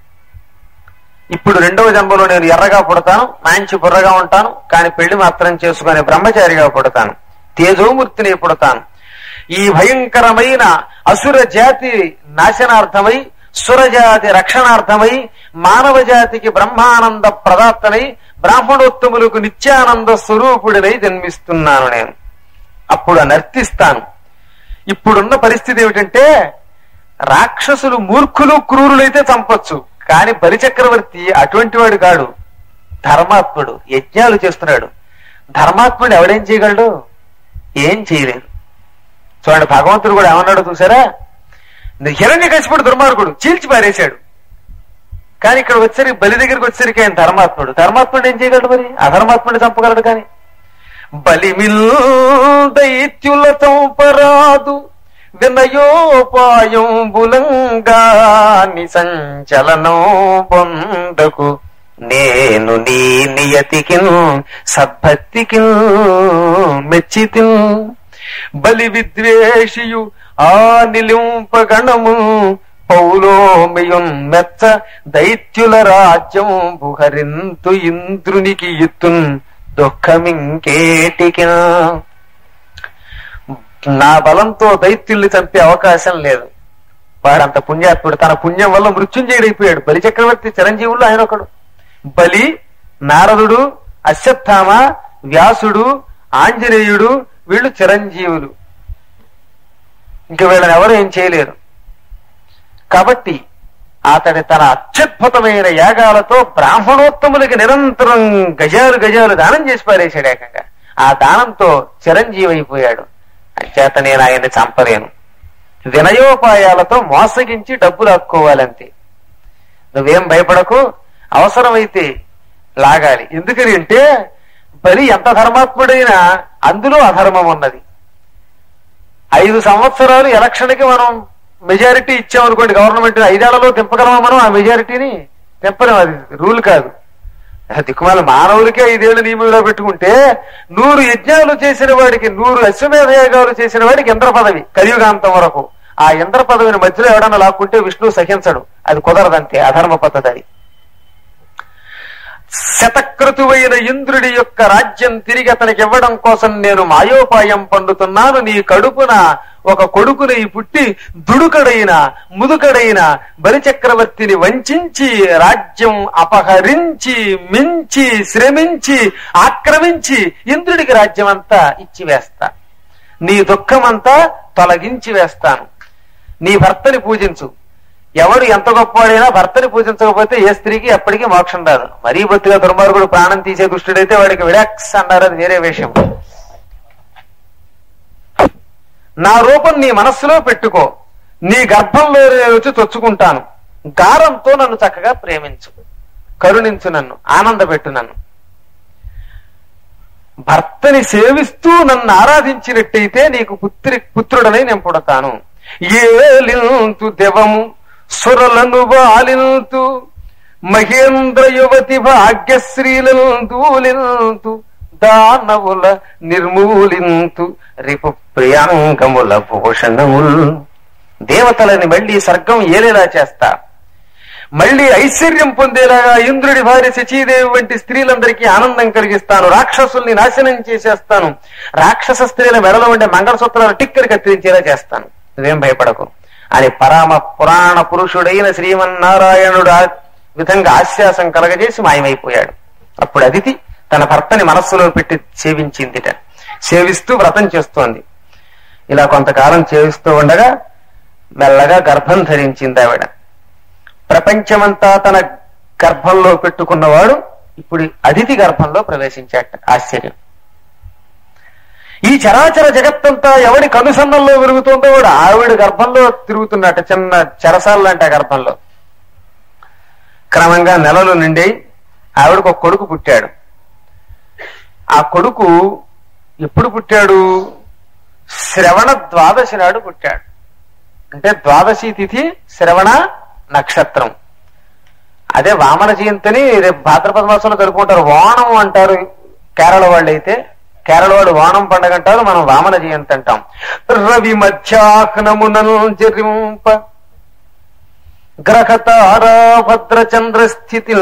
ఇప్పుడు రెండవ జన్మలో నేను ఎర్రగా పుడతాను, మంచి బుర్రగా ఉంటాను, కానీ పెళ్లి మాత్రం చేసుకునే బ్రహ్మచారిగా పుడతాను, తేజోమూర్తిని పుడతాను. ఈ భయంకరమైన అసుర జాతి నాశనార్థమై, సురజాతి రక్షణార్థమై, మానవ జాతికి బ్రహ్మానంద ప్రదాత్తనై, బ్రాహ్మణోత్తములకు నిత్యానంద స్వరూపుడినై జన్మిస్తున్నాను నేను. అప్పుడు నర్తిస్తాను. ఇప్పుడున్న పరిస్థితి ఏమిటంటే రాక్షసులు మూర్ఖులు క్రూరులైతే చంపొచ్చు, కానీ బలిచక్రవర్తి అటువంటి వాడు కాడు. ధర్మాత్ముడు, యజ్ఞాలు చేస్తున్నాడు. ధర్మాత్ముడు ఎవడేం చేయగలడు? ఏం చేయలేదు. చూడండి, భగవంతుడు కూడా ఏమన్నాడు చూసారా? హిరణ్యకశిపుడు దుర్మార్గుడు, చీల్చి పారేశాడు. కానీ ఇక్కడ వచ్చేసరికి బలి దగ్గరికి వచ్చేసరికి ఆయన ధర్మాత్ముడు. ధర్మాత్ముడు ఏం చేయగలడు? మరి అధర్మాత్ముడిని చంపగలడు. కానీ బలిమిల్ దైత్యుల చంపరాదు వినయోపాయం బులంగా నిసంచలనం పొందకు నేను నీ నియతికిన్ సద్భక్తికిన్ మెచ్చితిన్ బలి విద్వేషియు ఆ నిలింపగణము పౌలోమయున్ మెచ్చ దైత్యుల రాజ్యం బుహరింతు ఇంద్రునికి ఇత్తున్ దుఃఖమింకేటికి. నా బలంతో దైత్యుల్ని చంపే అవకాశం లేదు. వాడంత పుణ్యాత్ముడు. తన పుణ్యం వల్ల మృత్యుంజయుడైపోయాడు. బలి చక్రవర్తి చిరంజీవుల్లో ఆయన ఒకడు. బలి, నారదుడు, అశ్వత్థామ, వ్యాసుడు, ఆంజనేయుడు వీళ్ళు చిరంజీవులు. ఇంక వీళ్ళని ఎవరు ఏం చేయలేరు. కాబట్టి అతడి తన అత్యద్భుతమైన యాగాలతో బ్రాహ్మణోత్తములకి నిరంతరం గజాలు గజాలు దానం చేసి పారేశాడు ఏకంగా. ఆ దానంతో చిరంజీవి అయిపోయాడు. అంచేత నేను ఆయన్ని చంపలేను, వినయోపాయాలతో మోసగించి డబ్బు లాక్కోవాలంతే. నువ్వేం భయపడకు, అవసరమైతే లాగాలి. ఎందుకని అంటే బలి ఎంత ధర్మాత్ముడైనా అందులో అధర్మం ఉన్నది. ఐదు సంవత్సరాలు ఎలక్షన్కి మనం మెజారిటీ ఇచ్చామనుకోండి, గవర్నమెంట్ ఐదేళ్లలో తింపగలమా మనం ఆ మెజారిటీని? తింపలేం, అది రూల్ కాదు. దిక్కుమాల మానవులకే ఐదేళ్లు నియమంలో పెట్టుకుంటే నూరు యజ్ఞాలు చేసిన వాడికి, నూరు అశ్వమేధ యాగాలు చేసిన వాడికి ఇంద్ర పదవి కలియుగాంతం వరకు. ఆ ఇంద్ర పదవిని మధ్యలో ఎవడన్నా లాక్కుంటే విష్ణువు సహించడు, అది కుదరదంతే, అధర్మ పద్ధతి అది. శతక్రతువైన ఇంద్రుడి యొక్క రాజ్యం తిరిగి అతనికి ఇవ్వడం కోసం నేను మాయోపాయం పండుతున్నాను. నీ కడుపున ఒక కొడుకుని పుట్టి దుడుకడైన ముదుకడైన బలిచక్రవర్తిని వంచి రాజ్యం అపహరించి మించి శ్రమించి ఆక్రమించి ఇంద్రుడికి రాజ్యం అంతా ఇచ్చి వేస్తా. నీ దుఃఖమంతా తొలగించి వేస్తాను. నీ భర్తని పూజించు. ఎవడు ఎంత గొప్పవాడైనా భర్తని పూజించకపోతే ఏ స్త్రీకి ఎప్పటికీ మోక్షం రాదు. మరీ బొత్తిగా దుర్మార్గుడు ప్రాణం తీసే దుష్టుడైతే వాడికి విడాక్స్ అన్నారు, అది వేరే విషయం. నా రూపం నీ మనస్సులో పెట్టుకో, నీ గర్భంలో వచ్చి తొచ్చుకుంటాను. గారంతో నన్ను చక్కగా ప్రేమించు, కరుణించు, నన్ను ఆనందపెట్టు. నన్ను భర్తని సేవిస్తూ నన్ను ఆరాధించినట్టయితే నీకు పుత్రి పుత్రుడనై నేను పుడతాను. ఏలింతు దెవము సురలను బాలింతు మహేంద్ర యువతి భాగ్యశ్రీలను దూలింతు దానవుల నిర్మూలింతు రిపు ప్రియాంగముల భూషణముల్. దేవతలని మళ్లీ స్వర్గం ఏలేలా చేస్తా, మళ్లీ ఐశ్వర్యం పొందేలాగా ఇంద్రుడి భార్య శచీదేవి వంటి స్త్రీలందరికీ ఆనందం కలిగిస్తాను. రాక్షసుల్ని నాశనం చేసేస్తాను. రాక్షస స్త్రీల మెడలో ఉండే మంగళసూత్రాలు టిక్కరి కత్తిరించేలా చేస్తాను. నువ్వేం భయపడకు అని పరమ పురాణ పురుషుడైన శ్రీమన్నారాయణుడు ఆ విధంగా ఆశ్వాసం కలగజేసి మాయమైపోయాడు. అప్పుడు అదితి తన భర్తని మనస్సులో పెట్టి సేవించిందిట. సేవిస్తూ వ్రతం చేస్తోంది. ఇలా కొంతకాలం సేవిస్తూ ఉండగా మెల్లగా గర్భం ధరించింది ఆవిడ. ప్రపంచమంతా తన గర్భంలో పెట్టుకున్నవాడు ఇప్పుడు అదితి గర్భంలో ప్రవేశించాట. ఆశ్చర్యం! ఈ చరాచర జగత్తంతా ఎవడి కనుసన్నంలో విరుగుతుందో వాడు ఆవిడ గర్భంలో తిరుగుతున్నట్ట. చిన్న చెరసాలంటే ఆ గర్భంలో క్రమంగా నెలలు నిండి ఆవిడకు ఒక కొడుకు పుట్టాడు. ఆ కొడుకు ఎప్పుడు పుట్టాడు? శ్రవణ ద్వాదశి నాడు పుట్టాడు. అంటే ద్వాదశి తిథి శ్రవణ నక్షత్రం. అదే వామన జయంతిని రేపు భాద్రపద మాసంలో జరుపుకుంటారు. ఓణం అంటారు కేరళ వాళ్ళు అయితే. కేరళ వాడు ఓణం పండుగ అంటారు, మనం వామన జయంతి అంటాం. రవి మధ్యాహ్నమునల్ జరింప గ్రహతారా భద్రచంద్ర స్థితి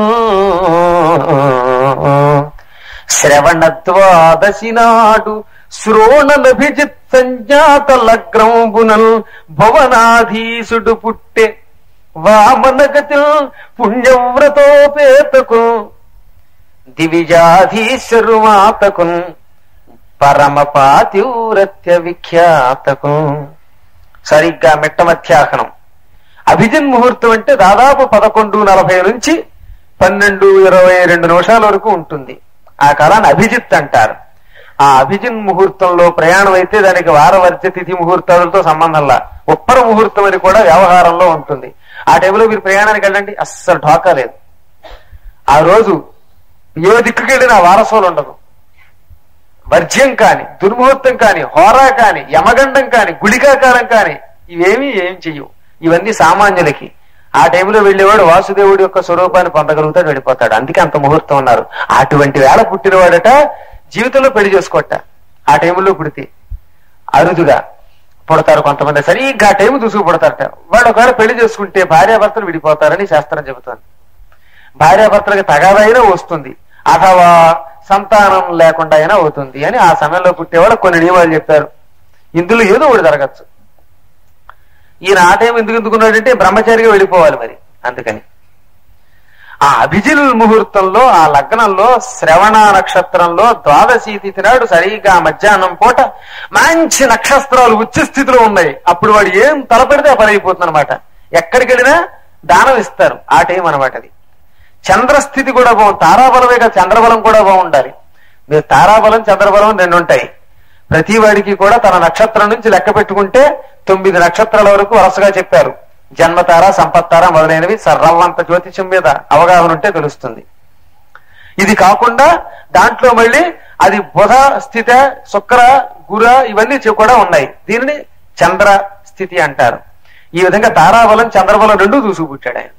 శ్రవణ ద్వాదశి నాడు శ్రోణలభిజిత్ సంజాత లగ్రంబునల్ భువనాధీసుడు పుట్టే వామనగతిల్ పుణ్యవ్రతోపేతకు దివిజాధీశ్వరు మాతకు పరమ పాతివ్రత్య విఖ్యాతకు. సరిగ్గా మిట్ట మధ్యాహ్నం అభిజిన్ ముహూర్తం అంటే దాదాపు పదకొండు నలభై నుంచి పన్నెండు ఇరవై రెండు నిమిషాల వరకు ఉంటుంది. ఆ కాలాన్ని అభిజిత్ అంటారు. ఆ అభిజిన్ ముహూర్తంలో ప్రయాణం అయితే దానికి వారవర్జ తిథి ముహూర్తాలతో సంబంధంలా ఉప్పర ముహూర్తం అని కూడా వ్యవహారంలో ఉంటుంది. ఆ టైంలో మీరు ప్రయాణానికి వెళ్ళండి, అస్సలు ఢోకా లేదు. ఆ రోజు ఏ దిక్కుకెళ్ళినా వారసోలు ఉండదు. వర్జ్యం కాని, దుర్ముహూర్తం కాని, హోరా కాని, యమగండం కాని, గుళికాకాలం కాని ఇవేమీ ఏం చెయ్యవు. ఇవన్నీ సామాన్యులకి. ఆ టైంలో వెళ్ళేవాడు వాసుదేవుడి యొక్క స్వరూపాన్ని పొందగలుగుతాడు, వెళ్ళిపోతాడు. అందుకే అంత ముహూర్తం ఉన్నారు. అటువంటి వేళ పుట్టినవాడట జీవితంలో పెళ్లి చేసుకోట. ఆ టైంలో పుడితే అరుదుగా పుడతారు కొంతమంది. సరిగ్గా ఆ టైం చూసుకు పుడతారట. వాడు ఒకవేళ పెళ్లి చేసుకుంటే భార్యాభర్తలు విడిపోతారని శాస్త్రం చెబుతోంది. భార్యాభర్తలకి తగాదైనా వస్తుంది, అథవా సంతానం లేకుండా అయినా అవుతుంది అని ఆ సమయంలో పుట్టేవాళ్ళు కొన్ని నియమాలు చెప్పారు. ఇందులో ఏదో ఒకటి జరగచ్చు. ఈయన ఆ టైం ఎందుకు ఎందుకున్నాడంటే బ్రహ్మచారిగా వెళ్ళిపోవాలి మరి. అందుకని ఆ అభిజిల్ ముహూర్తంలో, ఆ లగ్నంలో, శ్రవణ నక్షత్రంలో ద్వాదశి తిథి నాడు సరిగ్గా మధ్యాహ్నం పూట మంచి నక్షత్రాలు ఉచ్చ స్థితిలో ఉన్నాయి. అప్పుడు వాడు ఏం తలపెడితే ఆ పని అయిపోతుంది అనమాట. ఎక్కడికి వెళ్ళినా దానం ఇస్తారు. ఆ టైం అనమాట అది. చంద్రస్థితి కూడా బాగుంది. తారాబలమే కాదు, చంద్రబలం కూడా బాగుండాలి. మీరు తారాబలం చంద్రబలం రెండు ఉంటాయి. ప్రతి వాడికి కూడా తన నక్షత్రం నుంచి లెక్క పెట్టుకుంటే తొమ్మిది నక్షత్రాల వరకు వరుసగా చెప్పారు. జన్మతార, సంపత్తార మొదలైనవి సర్రవంత జ్యోతిషం మీద అవగాహన ఉంటే తెలుస్తుంది. ఇది కాకుండా దాంట్లో మళ్ళీ అది బుధ స్థితి, శుక్ర, గుర ఇవన్నీ కూడా ఉన్నాయి. దీనిని చంద్ర స్థితి అంటారు. ఈ విధంగా తారాబలం చంద్రబలం రెండు చూసు పుట్టాడు ఆయన.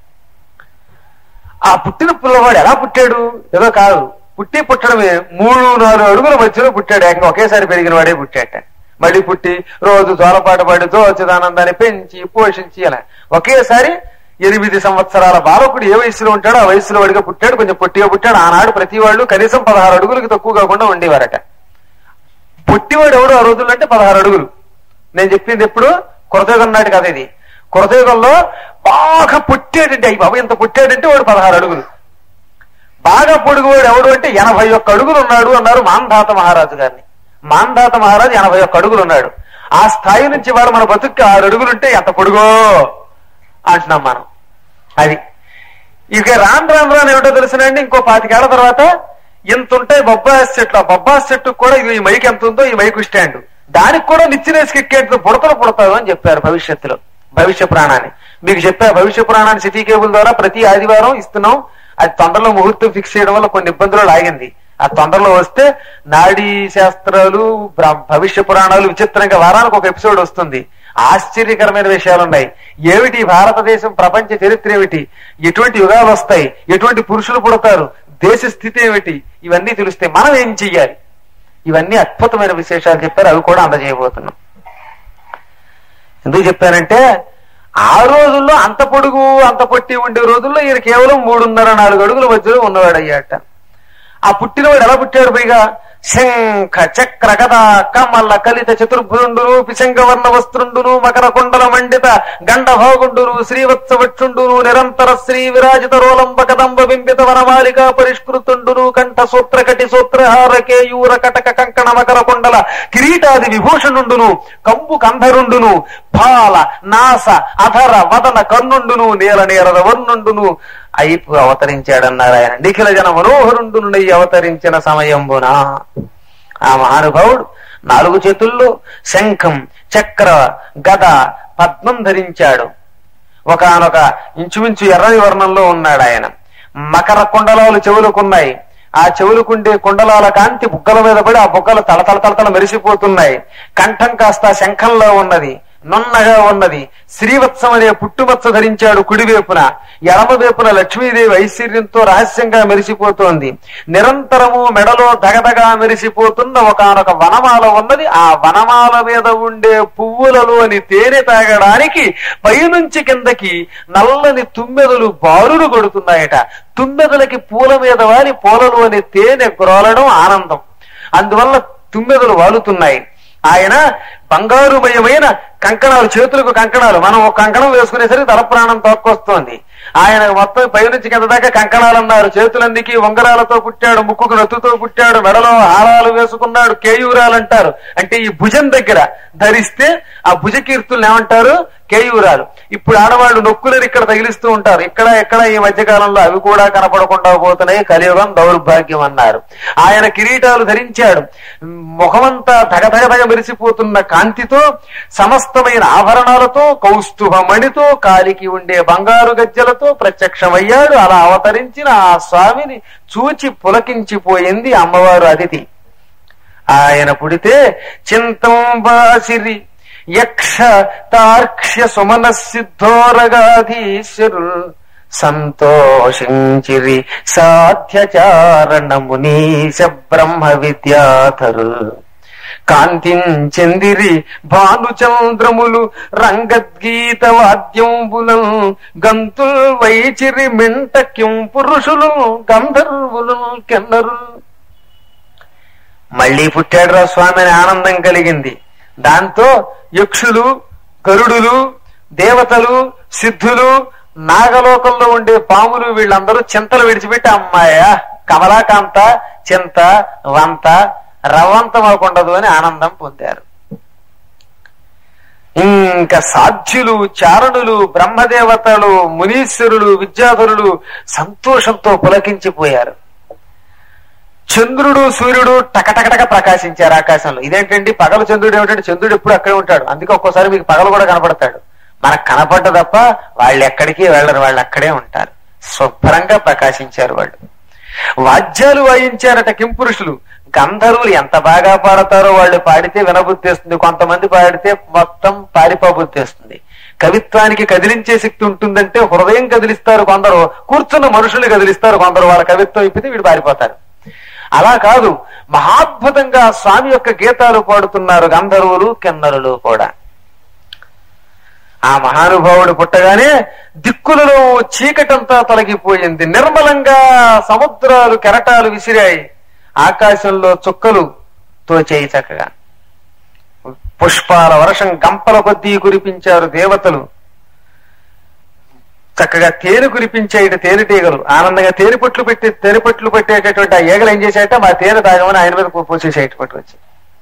ఆ పుట్టిన పిల్లవాడు ఎలా పుట్టాడు? ఏదో కాదు, పుట్టి పుట్టడమే మూడు నాలుగు అడుగుల మధ్యలో పుట్టాడు. ఏకంగా ఒకేసారి పెరిగిన వాడే పుట్టాట. మళ్ళీ పుట్టి రోజు జోలపాటు పడి జోచిదానందాన్ని పెంచి పోషించి అలా ఒకేసారి ఎనిమిది సంవత్సరాల బాలకుడు ఏ వయసులో ఉంటాడో ఆ వయసులో వాడిగా పుట్టాడు. కొంచెం పొట్టిగా పుట్టాడు. ఆనాడు ప్రతి వాళ్ళు కనీసం పదహారు అడుగులకి తక్కువ కాకుండా ఉండేవారట. పుట్టివాడు ఎవడు ఆ రోజుల్లో అంటే పదహారు అడుగులు. నేను చెప్పింది ఎప్పుడు కొరతయుగం నాటి కదా ఇది. కొరతయుగంలో బాగా పుట్టాడంటే అయ్యి బాబు ఇంత పుట్టాడంటే వాడు పదహారు అడుగులు. బాగా పొడుగువాడు ఎవడు అంటే ఎనభై ఒక్క అడుగులు ఉన్నాడు అన్నారు మాంధాత మహారాజు గారిని. మాంధాత మహారాజు ఎనభై ఒక్క అడుగులు ఉన్నాడు. ఆ స్థాయి నుంచి వాడు మన బతుక్కి ఆరు అడుగులుంటే ఎంత పొడుగో అంటున్నాం మనం. అది ఇక రాను రాను రాను ఏమిటో తెలుసునండి, ఇంకో పాతికేళ్ల తర్వాత ఎంత ఉంటాయి బొబ్బాస్ చెట్లు. ఆ బొబ్బాస్ చెట్టుకు కూడా ఇది ఈ మైక్ ఎంత ఉందో ఈ మైకు స్టాండ్, దానికి కూడా నిచ్చినేసి ఎక్కేట్లు పుడతలు పుడతావు అని చెప్పారు భవిష్యత్తులో. భవిష్య పురాణాన్ని మీకు చెప్పారు. భవిష్య పురాణాన్ని సిటీ కేబుల్ ద్వారా ప్రతి ఆదివారం ఇస్తున్నాం. అది తొందరలో ముహూర్తం ఫిక్స్ చేయడం వల్ల కొన్ని ఇబ్బందులు ఆగింది. ఆ తొందరలో వస్తే నాడీ శాస్త్రాలు, భవిష్య పురాణాలు విచిత్రంగా వారానికి ఒక ఎపిసోడ్ వస్తుంది. ఆశ్చర్యకరమైన విషయాలు ఉన్నాయి. ఏమిటి భారతదేశం ప్రపంచ చరిత్ర ఏమిటి, ఎటువంటి యుగాలు వస్తాయి, ఎటువంటి పురుషులు పుడతారు, దేశ స్థితి ఏమిటి, ఇవన్నీ తెలుస్తాయి. మనం ఏం చెయ్యాలి, ఇవన్నీ అద్భుతమైన విశేషాలు చెప్పారు. అవి కూడా అందజేయబోతున్నాం. ఎందుకు చెప్పానంటే ఆ రోజుల్లో అంత పొడుగు అంత పొట్టి ఉండే రోజుల్లో ఈయన కేవలం మూడున్నర నాలుగు అడుగుల మధ్యలో ఉన్నవాడు అయ్యాట. ఆ పుట్టినవాడు ఎలా పుట్టాడు? పైగా శంఖ చక్ర గద కమల కలిత చతుర్భుజుండును పిశంగవర్ణ వస్త్రుండును మకర కుండల మండిత గండభోగుండును శ్రీవత్సవక్షుండును నిరంతర శ్రీ విరాజిత రోలంబ కదంబ బింబిత వనమాలిక పరిష్కృతుండును కంఠ సూత్ర కటి సూత్రహార కేయూర కటక కంకణ మకర కుండల కిరీటాది విభూషణుండును కంబు కంధరుండును పాల నాస అధర వదన కర్ణుండును నేల నేరద వర్ణుండును అయిపు అవతరించాడన్నారు ఆయన. నిఖిల జన మనోహరుండునై అవతరించిన సమయంబున ఆ మహానుభావుడు నాలుగు చేతుల్లో శంఖం చక్ర గద పద్మం ధరించాడు. ఒకనొక ఇంచుమించు ఎర్రని వర్ణంలో ఉన్నాడు ఆయన. మకర కుండలాలు చెవులకున్నాయి. ఆ చెవులకుండే కుండలాల కాంతి బుగ్గల మీద పడి ఆ బుగ్గలు తలతల తలతల మెరిసిపోతున్నాయి. కంఠం కాస్త శంఖంలో ఉన్నది, నున్నగా ఉన్నది. శ్రీవత్సం అనే పుట్టుమచ్చ ధరించాడు కుడివైపున. ఎడమ వైపున లక్ష్మీదేవి ఐశ్వర్యంతో రహస్యంగా మెరిసిపోతోంది. నిరంతరము మెడలో దగదగా మెరిసిపోతున్న ఒకనొక వనమాల ఉన్నది. ఆ వనమాల మీద ఉండే పువ్వులలోని తేనె తాగడానికి పైనుంచి కిందకి నల్లని తుమ్మెదలు బారులు కొడుతున్నాయట. తుమ్మెదలకి పూల మీద వారి పూలలోని తేనె గ్రోలడం ఆనందం. అందువల్ల తుమ్మెదలు వాలుతున్నాయి. ఆయన బంగారుమయమైన కంకణాలు, చేతులకు కంకణాలు. మనం ఒక కంకణం వేసుకునేసరికి తల ప్రాణం తోక్కొస్తోంది. ఆయన మొత్తం పైనుంచి కింద దాకా కంకణాలు అన్నారు. చేతులందికి ఉంగరాలతో పుట్టాడు, ముక్కుకు నత్తుతో పుట్టాడు, మెడలో హారాలు వేసుకున్నాడు. కేయూరాలు అంటారు. అంటే ఈ భుజం దగ్గర ధరిస్తే ఆ భుజకీర్తుల్ని ఏమంటారు? కేయూరాలు. ఇప్పుడు ఆడవాళ్ళు నొక్కులను ఇక్కడ తగిలిస్తూ ఉంటారు. ఇక్కడ ఎక్కడ ఈ మధ్యకాలంలో అవి కూడా కనపడకుండా పోతున్నాయి. కలియుగం దౌర్భాగ్యం అన్నారు. ఆయన కిరీటాలు ధరించాడు. ముఖమంతా ధగధగధగ మెరిసిపోతున్న కాంతితో, సమస్తమైన ఆభరణాలతో, కౌస్తుభమణితో, కాలికి ఉండే బంగారు గజ్జలతో ప్రత్యక్షమయ్యాడు. అలా అవతరించిన ఆ స్వామిని చూచి పులకించిపోయింది అమ్మవారు అదితి. ఆయన పుడితే చింతంబాసిరి యక్ష తార్క్ష్య సుమన సిద్ధోరగాధీశ్వరు సంతోషించిరి సాధ్యచారణ మునీశ బ్రహ్మ విద్యాధరు కాంతించెందిరి భానుచంద్రములు రంగద్గీత వాద్యంబులం గంతుల్ వైచిరి మింటక్యం పురుషులు గంధర్వులు కెన్నరు. మళ్ళీ పుట్టాడురా స్వామి అని ఆనందం కలిగింది. దాంతో యక్షులు, గరుడులు, దేవతలు, సిద్ధులు, నాగలోకంలో ఉండే పాములు వీళ్ళందరూ చింతలు విడిచిపెట్టి అమ్మాయ కమలాకాంత చింత వంత రవంతమవకుండదు అని ఆనందం పొందారు. ఇంకా సాధ్యులు, చారణులు, బ్రహ్మదేవతలు, మునీశ్వరులు, విద్యాధరులు సంతోషంతో పులకించిపోయారు. చంద్రుడు సూర్యుడు టకటకటక ప్రకాశించారు ఆకాశంలో. ఇదేంటండి పగలు చంద్రుడు ఏమిటంటే చంద్రుడు ఎప్పుడు అక్కడే ఉంటాడు, అందుకే ఒక్కోసారి మీకు పగలు కూడా కనపడతాడు. మనకు కనపడ్డ తప్ప వాళ్ళు ఎక్కడికి వెళ్ళరు, వాళ్ళు అక్కడే ఉంటారు. శుభ్రంగా ప్రకాశించారు వాళ్ళు. వాద్యాలు వాయించారట కింపురుషులు. గంధర్వులు ఎంత బాగా పాడతారో, వాళ్ళు పాడితే వినబుద్ధి వస్తుంది, కొంతమంది పాడితే మొత్తం పారిపోబుద్ధి వస్తుంది. కవిత్వానికి కదిలించే శక్తి ఉంటుందంటే హృదయం కదిలిస్తారు కొందరు, కూర్చున్న మనుషుల్ని కదిలిస్తారు కొందరు. వాళ్ళ కవిత్వం అయిపోతే వీడు పారిపోతారు. అలా కాదు, మహాద్భుతంగా స్వామి యొక్క గీతాలు పాడుతున్నారు గంధర్వులు కిన్నరులు కూడా. ఆ మహానుభావుడు పుట్టగానే దిక్కులలో చీకటంతా తొలగిపోయింది. నిర్మలంగా సముద్రాలు కెరటాలు విసిరాయి, ఆకాశంలో చుక్కలు తోచేయి చక్కగా. పుష్పాల వర్షం గంపల కొద్దీ కురిపించారు దేవతలు. చక్కగా తేనె కురిపించాయి తేనెటీగలు. ఆనందంగా తేనె పట్లు పెట్టి తేనె పట్లు పెట్టేటటువంటి ఆ ఈగలు ఏం చేశాయట, మా తేనె తాగమని ఆయన మీద పోసేసాయి పట్టుకొచ్చి.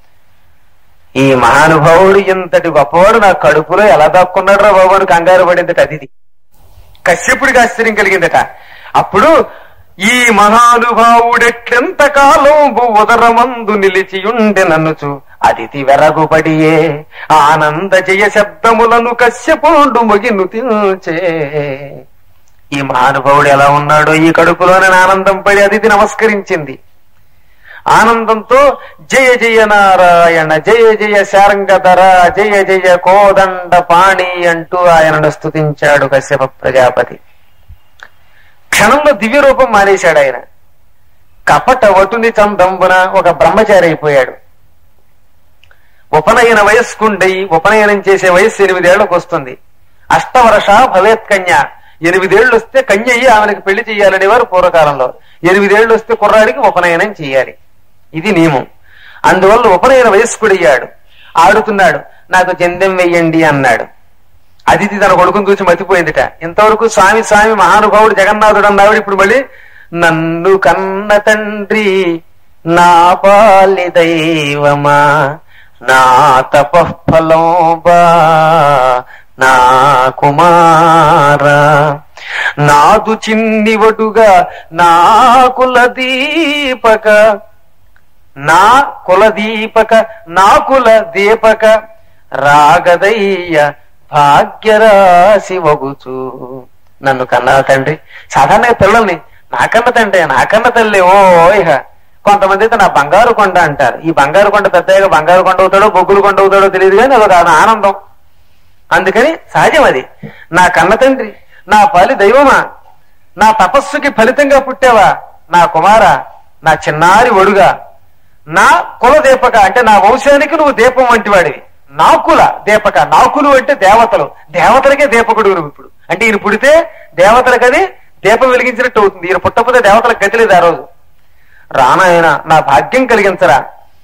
ఈ మహానుభావుడు ఇంతటి గొప్పవాడు నా కడుపులో ఎలా దాక్కున్నాడు రా బాబు అని కంగారు పడిందట అదితి. కశ్యపుడికి ఆశ్చర్యం కలిగిందట. అప్పుడు ఈ మహానుభావుడెట్లెంత కాలం ఉదరమందు నిలిచియుండె నన్నుచు అదితి వెరగుపడియే ఆనంద జయ శబ్దములను కశ్యపుండు మొగిను తిల్చే. ఈ మహానుభావుడు ఎలా ఉన్నాడో ఈ కడుపులోనే ఆనందం పడి అదితి నమస్కరించింది. ఆనందంతో జయ జయ నారాయణ, జయ జయ శారంగధర, జయ జయ కోదండ పాణి అంటూ ఆయనను స్తుతించాడు కశ్యప ప్రజాపతి. క్షణంలో దివ్య రూపం మానేశాడు ఆయన. కపట వటుని చందంబున ఒక బ్రహ్మచారి అయిపోయాడు. ఉపనయన వయస్కుండై ఉపనయనం చేసే వయస్సు ఎనిమిదేళ్లకు వస్తుంది. అష్టవర్ష భవేత్ కన్య, ఎనిమిదేళ్లు వస్తే కన్య అయ్యి ఆమెకు పెళ్లి చెయ్యాలనేవారు పూర్వకాలంలో. ఎనిమిదేళ్లు వస్తే కుర్రాడికి ఉపనయనం చెయ్యాలి, ఇది నియమం. అందువల్ల ఉపనయన వయస్కుడయ్యాడు. ఆడుతున్నాడు. నాకు జందెం వెయ్యండి అన్నాడు. అదితి తన కొడుకుని చూసి మతిపోయిందిట. ఇంతవరకు స్వామి స్వామి మహానుభావుడు జగన్నాథుడు అన్నాడు. ఇప్పుడు మళ్ళీ నన్ను కన్న తండ్రి నా పాలి దైవమా నా తపఫలం బా నా కుమార నాదు చిన్నివటుగా నా కుల దీపక నా కుల దీపక నా కుల దీపక రాగదయ్య భాగ్యరాశి వగుచు. నన్ను కన్నా తండ్రి. సాధారణంగా పిల్లల్ని నాకన్న తండ్రి నాకన్న తల్లి ఓ ఇహ. కొంతమంది అయితే నా బంగారు కొండ అంటారు. ఈ బంగారు కొండ పెద్దగా బంగారు కొండ అవుతాడో బొగ్గులు కొండ అవుతాడో తెలియదు, కానీ అదొక ఆనందం. అందుకని సహజం అది. నా కన్న తండ్రి, నా పాలి దైవమా, నా తపస్సుకి ఫలితంగా పుట్టావా నా కుమార, నా చిన్నారి ఒడుగా, నా కుల దీపక అంటే నా వంశానికి నువ్వు దీపం వంటి వాడివి. నాకుల దీపక, నాకులు అంటే దేవతలు, దేవతలకే దీపకుడు నువ్వు. ఇప్పుడు అంటే ఈయన పుడితే దేవతలకు అది దీపం వెలిగించినట్టు అవుతుంది. ఈయన పుట్టకపోతే దేవతలకు గతి లేదు ఆ రోజు. రానాయన నా భాగ్యం కలిగించరా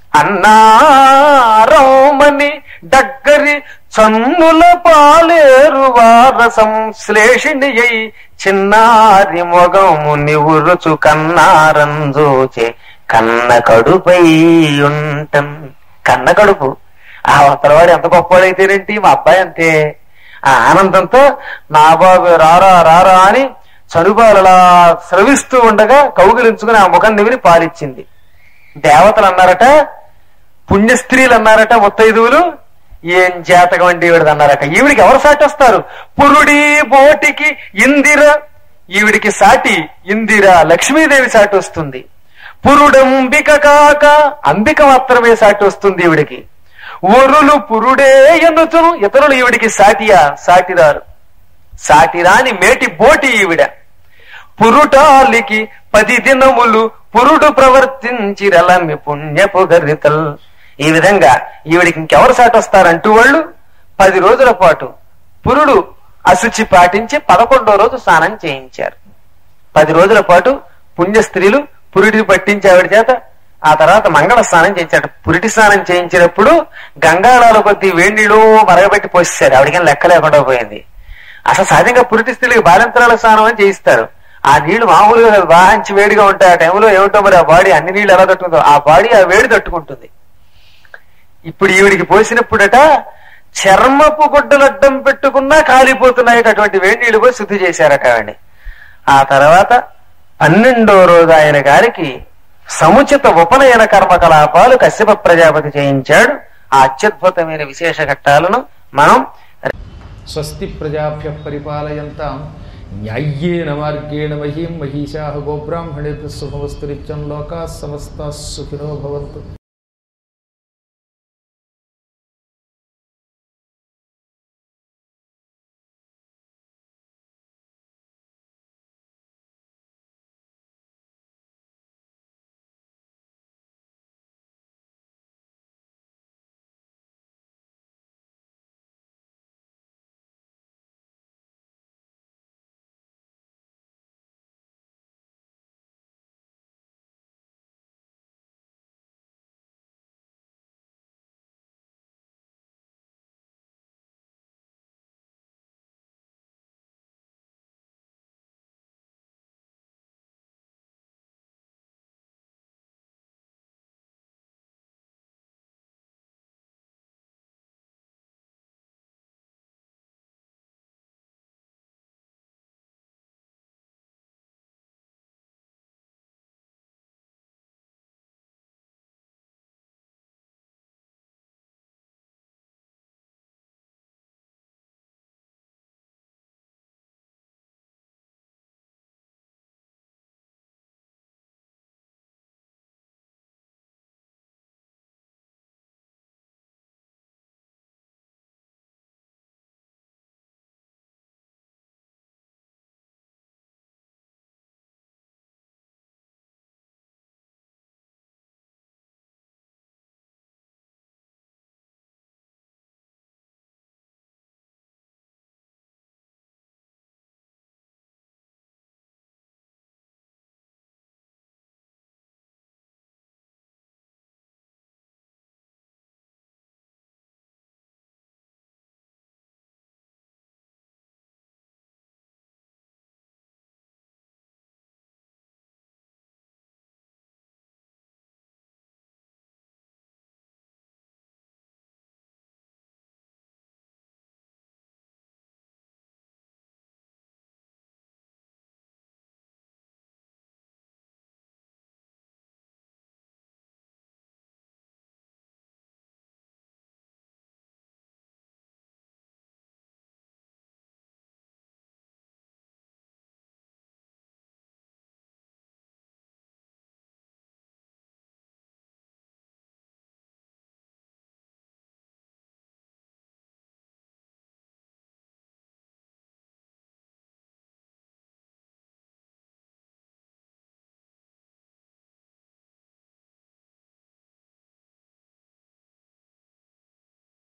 అన్నారమని డగ్గరి చన్నుల పాలేరు వార సంశ్లేషిణి అయి చిన్నారి మొగము నివురుచు కన్నారంజోచే కన్న కడుపై ఉంటం. కన్న కడుపు. ఆ అవతలవాడు ఎంత గొప్పవాడైతేనేంటి, మా అబ్బాయి అంతే. ఆ ఆనందంతో నా బాబు రారా రారా అని చనుబాలలా స్రవిస్తూ ఉండగా కౌగిలించుకుని ఆ ముఖం నివిని పాలిచ్చింది. దేవతలు అన్నారట, పుణ్యస్త్రీలు అన్నారట, ముత్తైదువులు ఏం జాతకం అంటే ఈవిడది అన్నారట. ఈవిడికి ఎవరు సాటి వస్తారు? పురుడి బోటికి ఇందిర, ఈవిడికి సాటి ఇందిర లక్ష్మీదేవి సాటి వస్తుంది. పురుడంబిక కాక అంబిక మాత్రమే సాటి వస్తుంది ఈవిడికి. ఒరులు పురుడే ఎన్నుతును, ఇతరులు ఈవిడికి సాటియా సాటిరారు. సాటిరాని మేటి బోటి ఈవిడ. పురుటాలికి పది దినములు పురుడు ప్రవర్తించిరలమి పుణ్యపు గరితల్. ఈ విధంగా ఈవిడికి ఇంకెవరు సాటి వస్తారంటూ వాళ్ళు పది రోజుల పాటు పురుడు అశుచి పాటించి పదకొండో రోజు స్నానం చేయించారు. పది రోజుల పాటు పుణ్య స్త్రీలు పురుడిని పట్టించి ఆవిడ చేత ఆ తర్వాత మంగళ స్నానం చేయించాడు. పురిటి స్నానం చేయించినప్పుడు గంగాళాల కొద్ది వేణీళ్ళు మరగబెట్టి పోసేశారు. ఆవిడకేం లెక్క లేకుండా పోయింది. అసలు సహజంగా పురిటి స్త్రీలకు బాలింతరాల స్నానం అని చేయిస్తారు. ఆ నీళ్లు మామూలుగా బాగా వేడిగా ఉంటాయి. ఆ టైంలో ఏమిటో మరి ఆ బాడీ అన్ని నీళ్లు ఎలా తట్టుకుందో ఆ బాడీ ఆ వేడి తట్టుకుంటుంది. ఇప్పుడు ఈవిడికి పోసినప్పుడట చర్మపు గుడ్డలు అడ్డం పెట్టుకున్నా కాలిపోతున్నాయి. అటువంటి వేడి నీళ్లు పోయి శుద్ధి చేశారట ఆవిడ్ని. ఆ తర్వాత పన్నెండో రోజు ఆయన గారికి సముచిత ఉపనయన కర్మకలాపాలు కశ్యప ప్రజాపతి చేయించాడు. ఆ అత్యద్భుతమైన విశేష ఘట్టాలను మనం స్వస్తి ప్రజాభ్య పరిపాలయంతాం న్యాయ్యేన మార్గేణ మహీం మహిషాః గోబ్రాహ్మణేభ్యः శుభమస్తు నిత్యం లోకాః సమస్తాః సుఖినో భవంతు.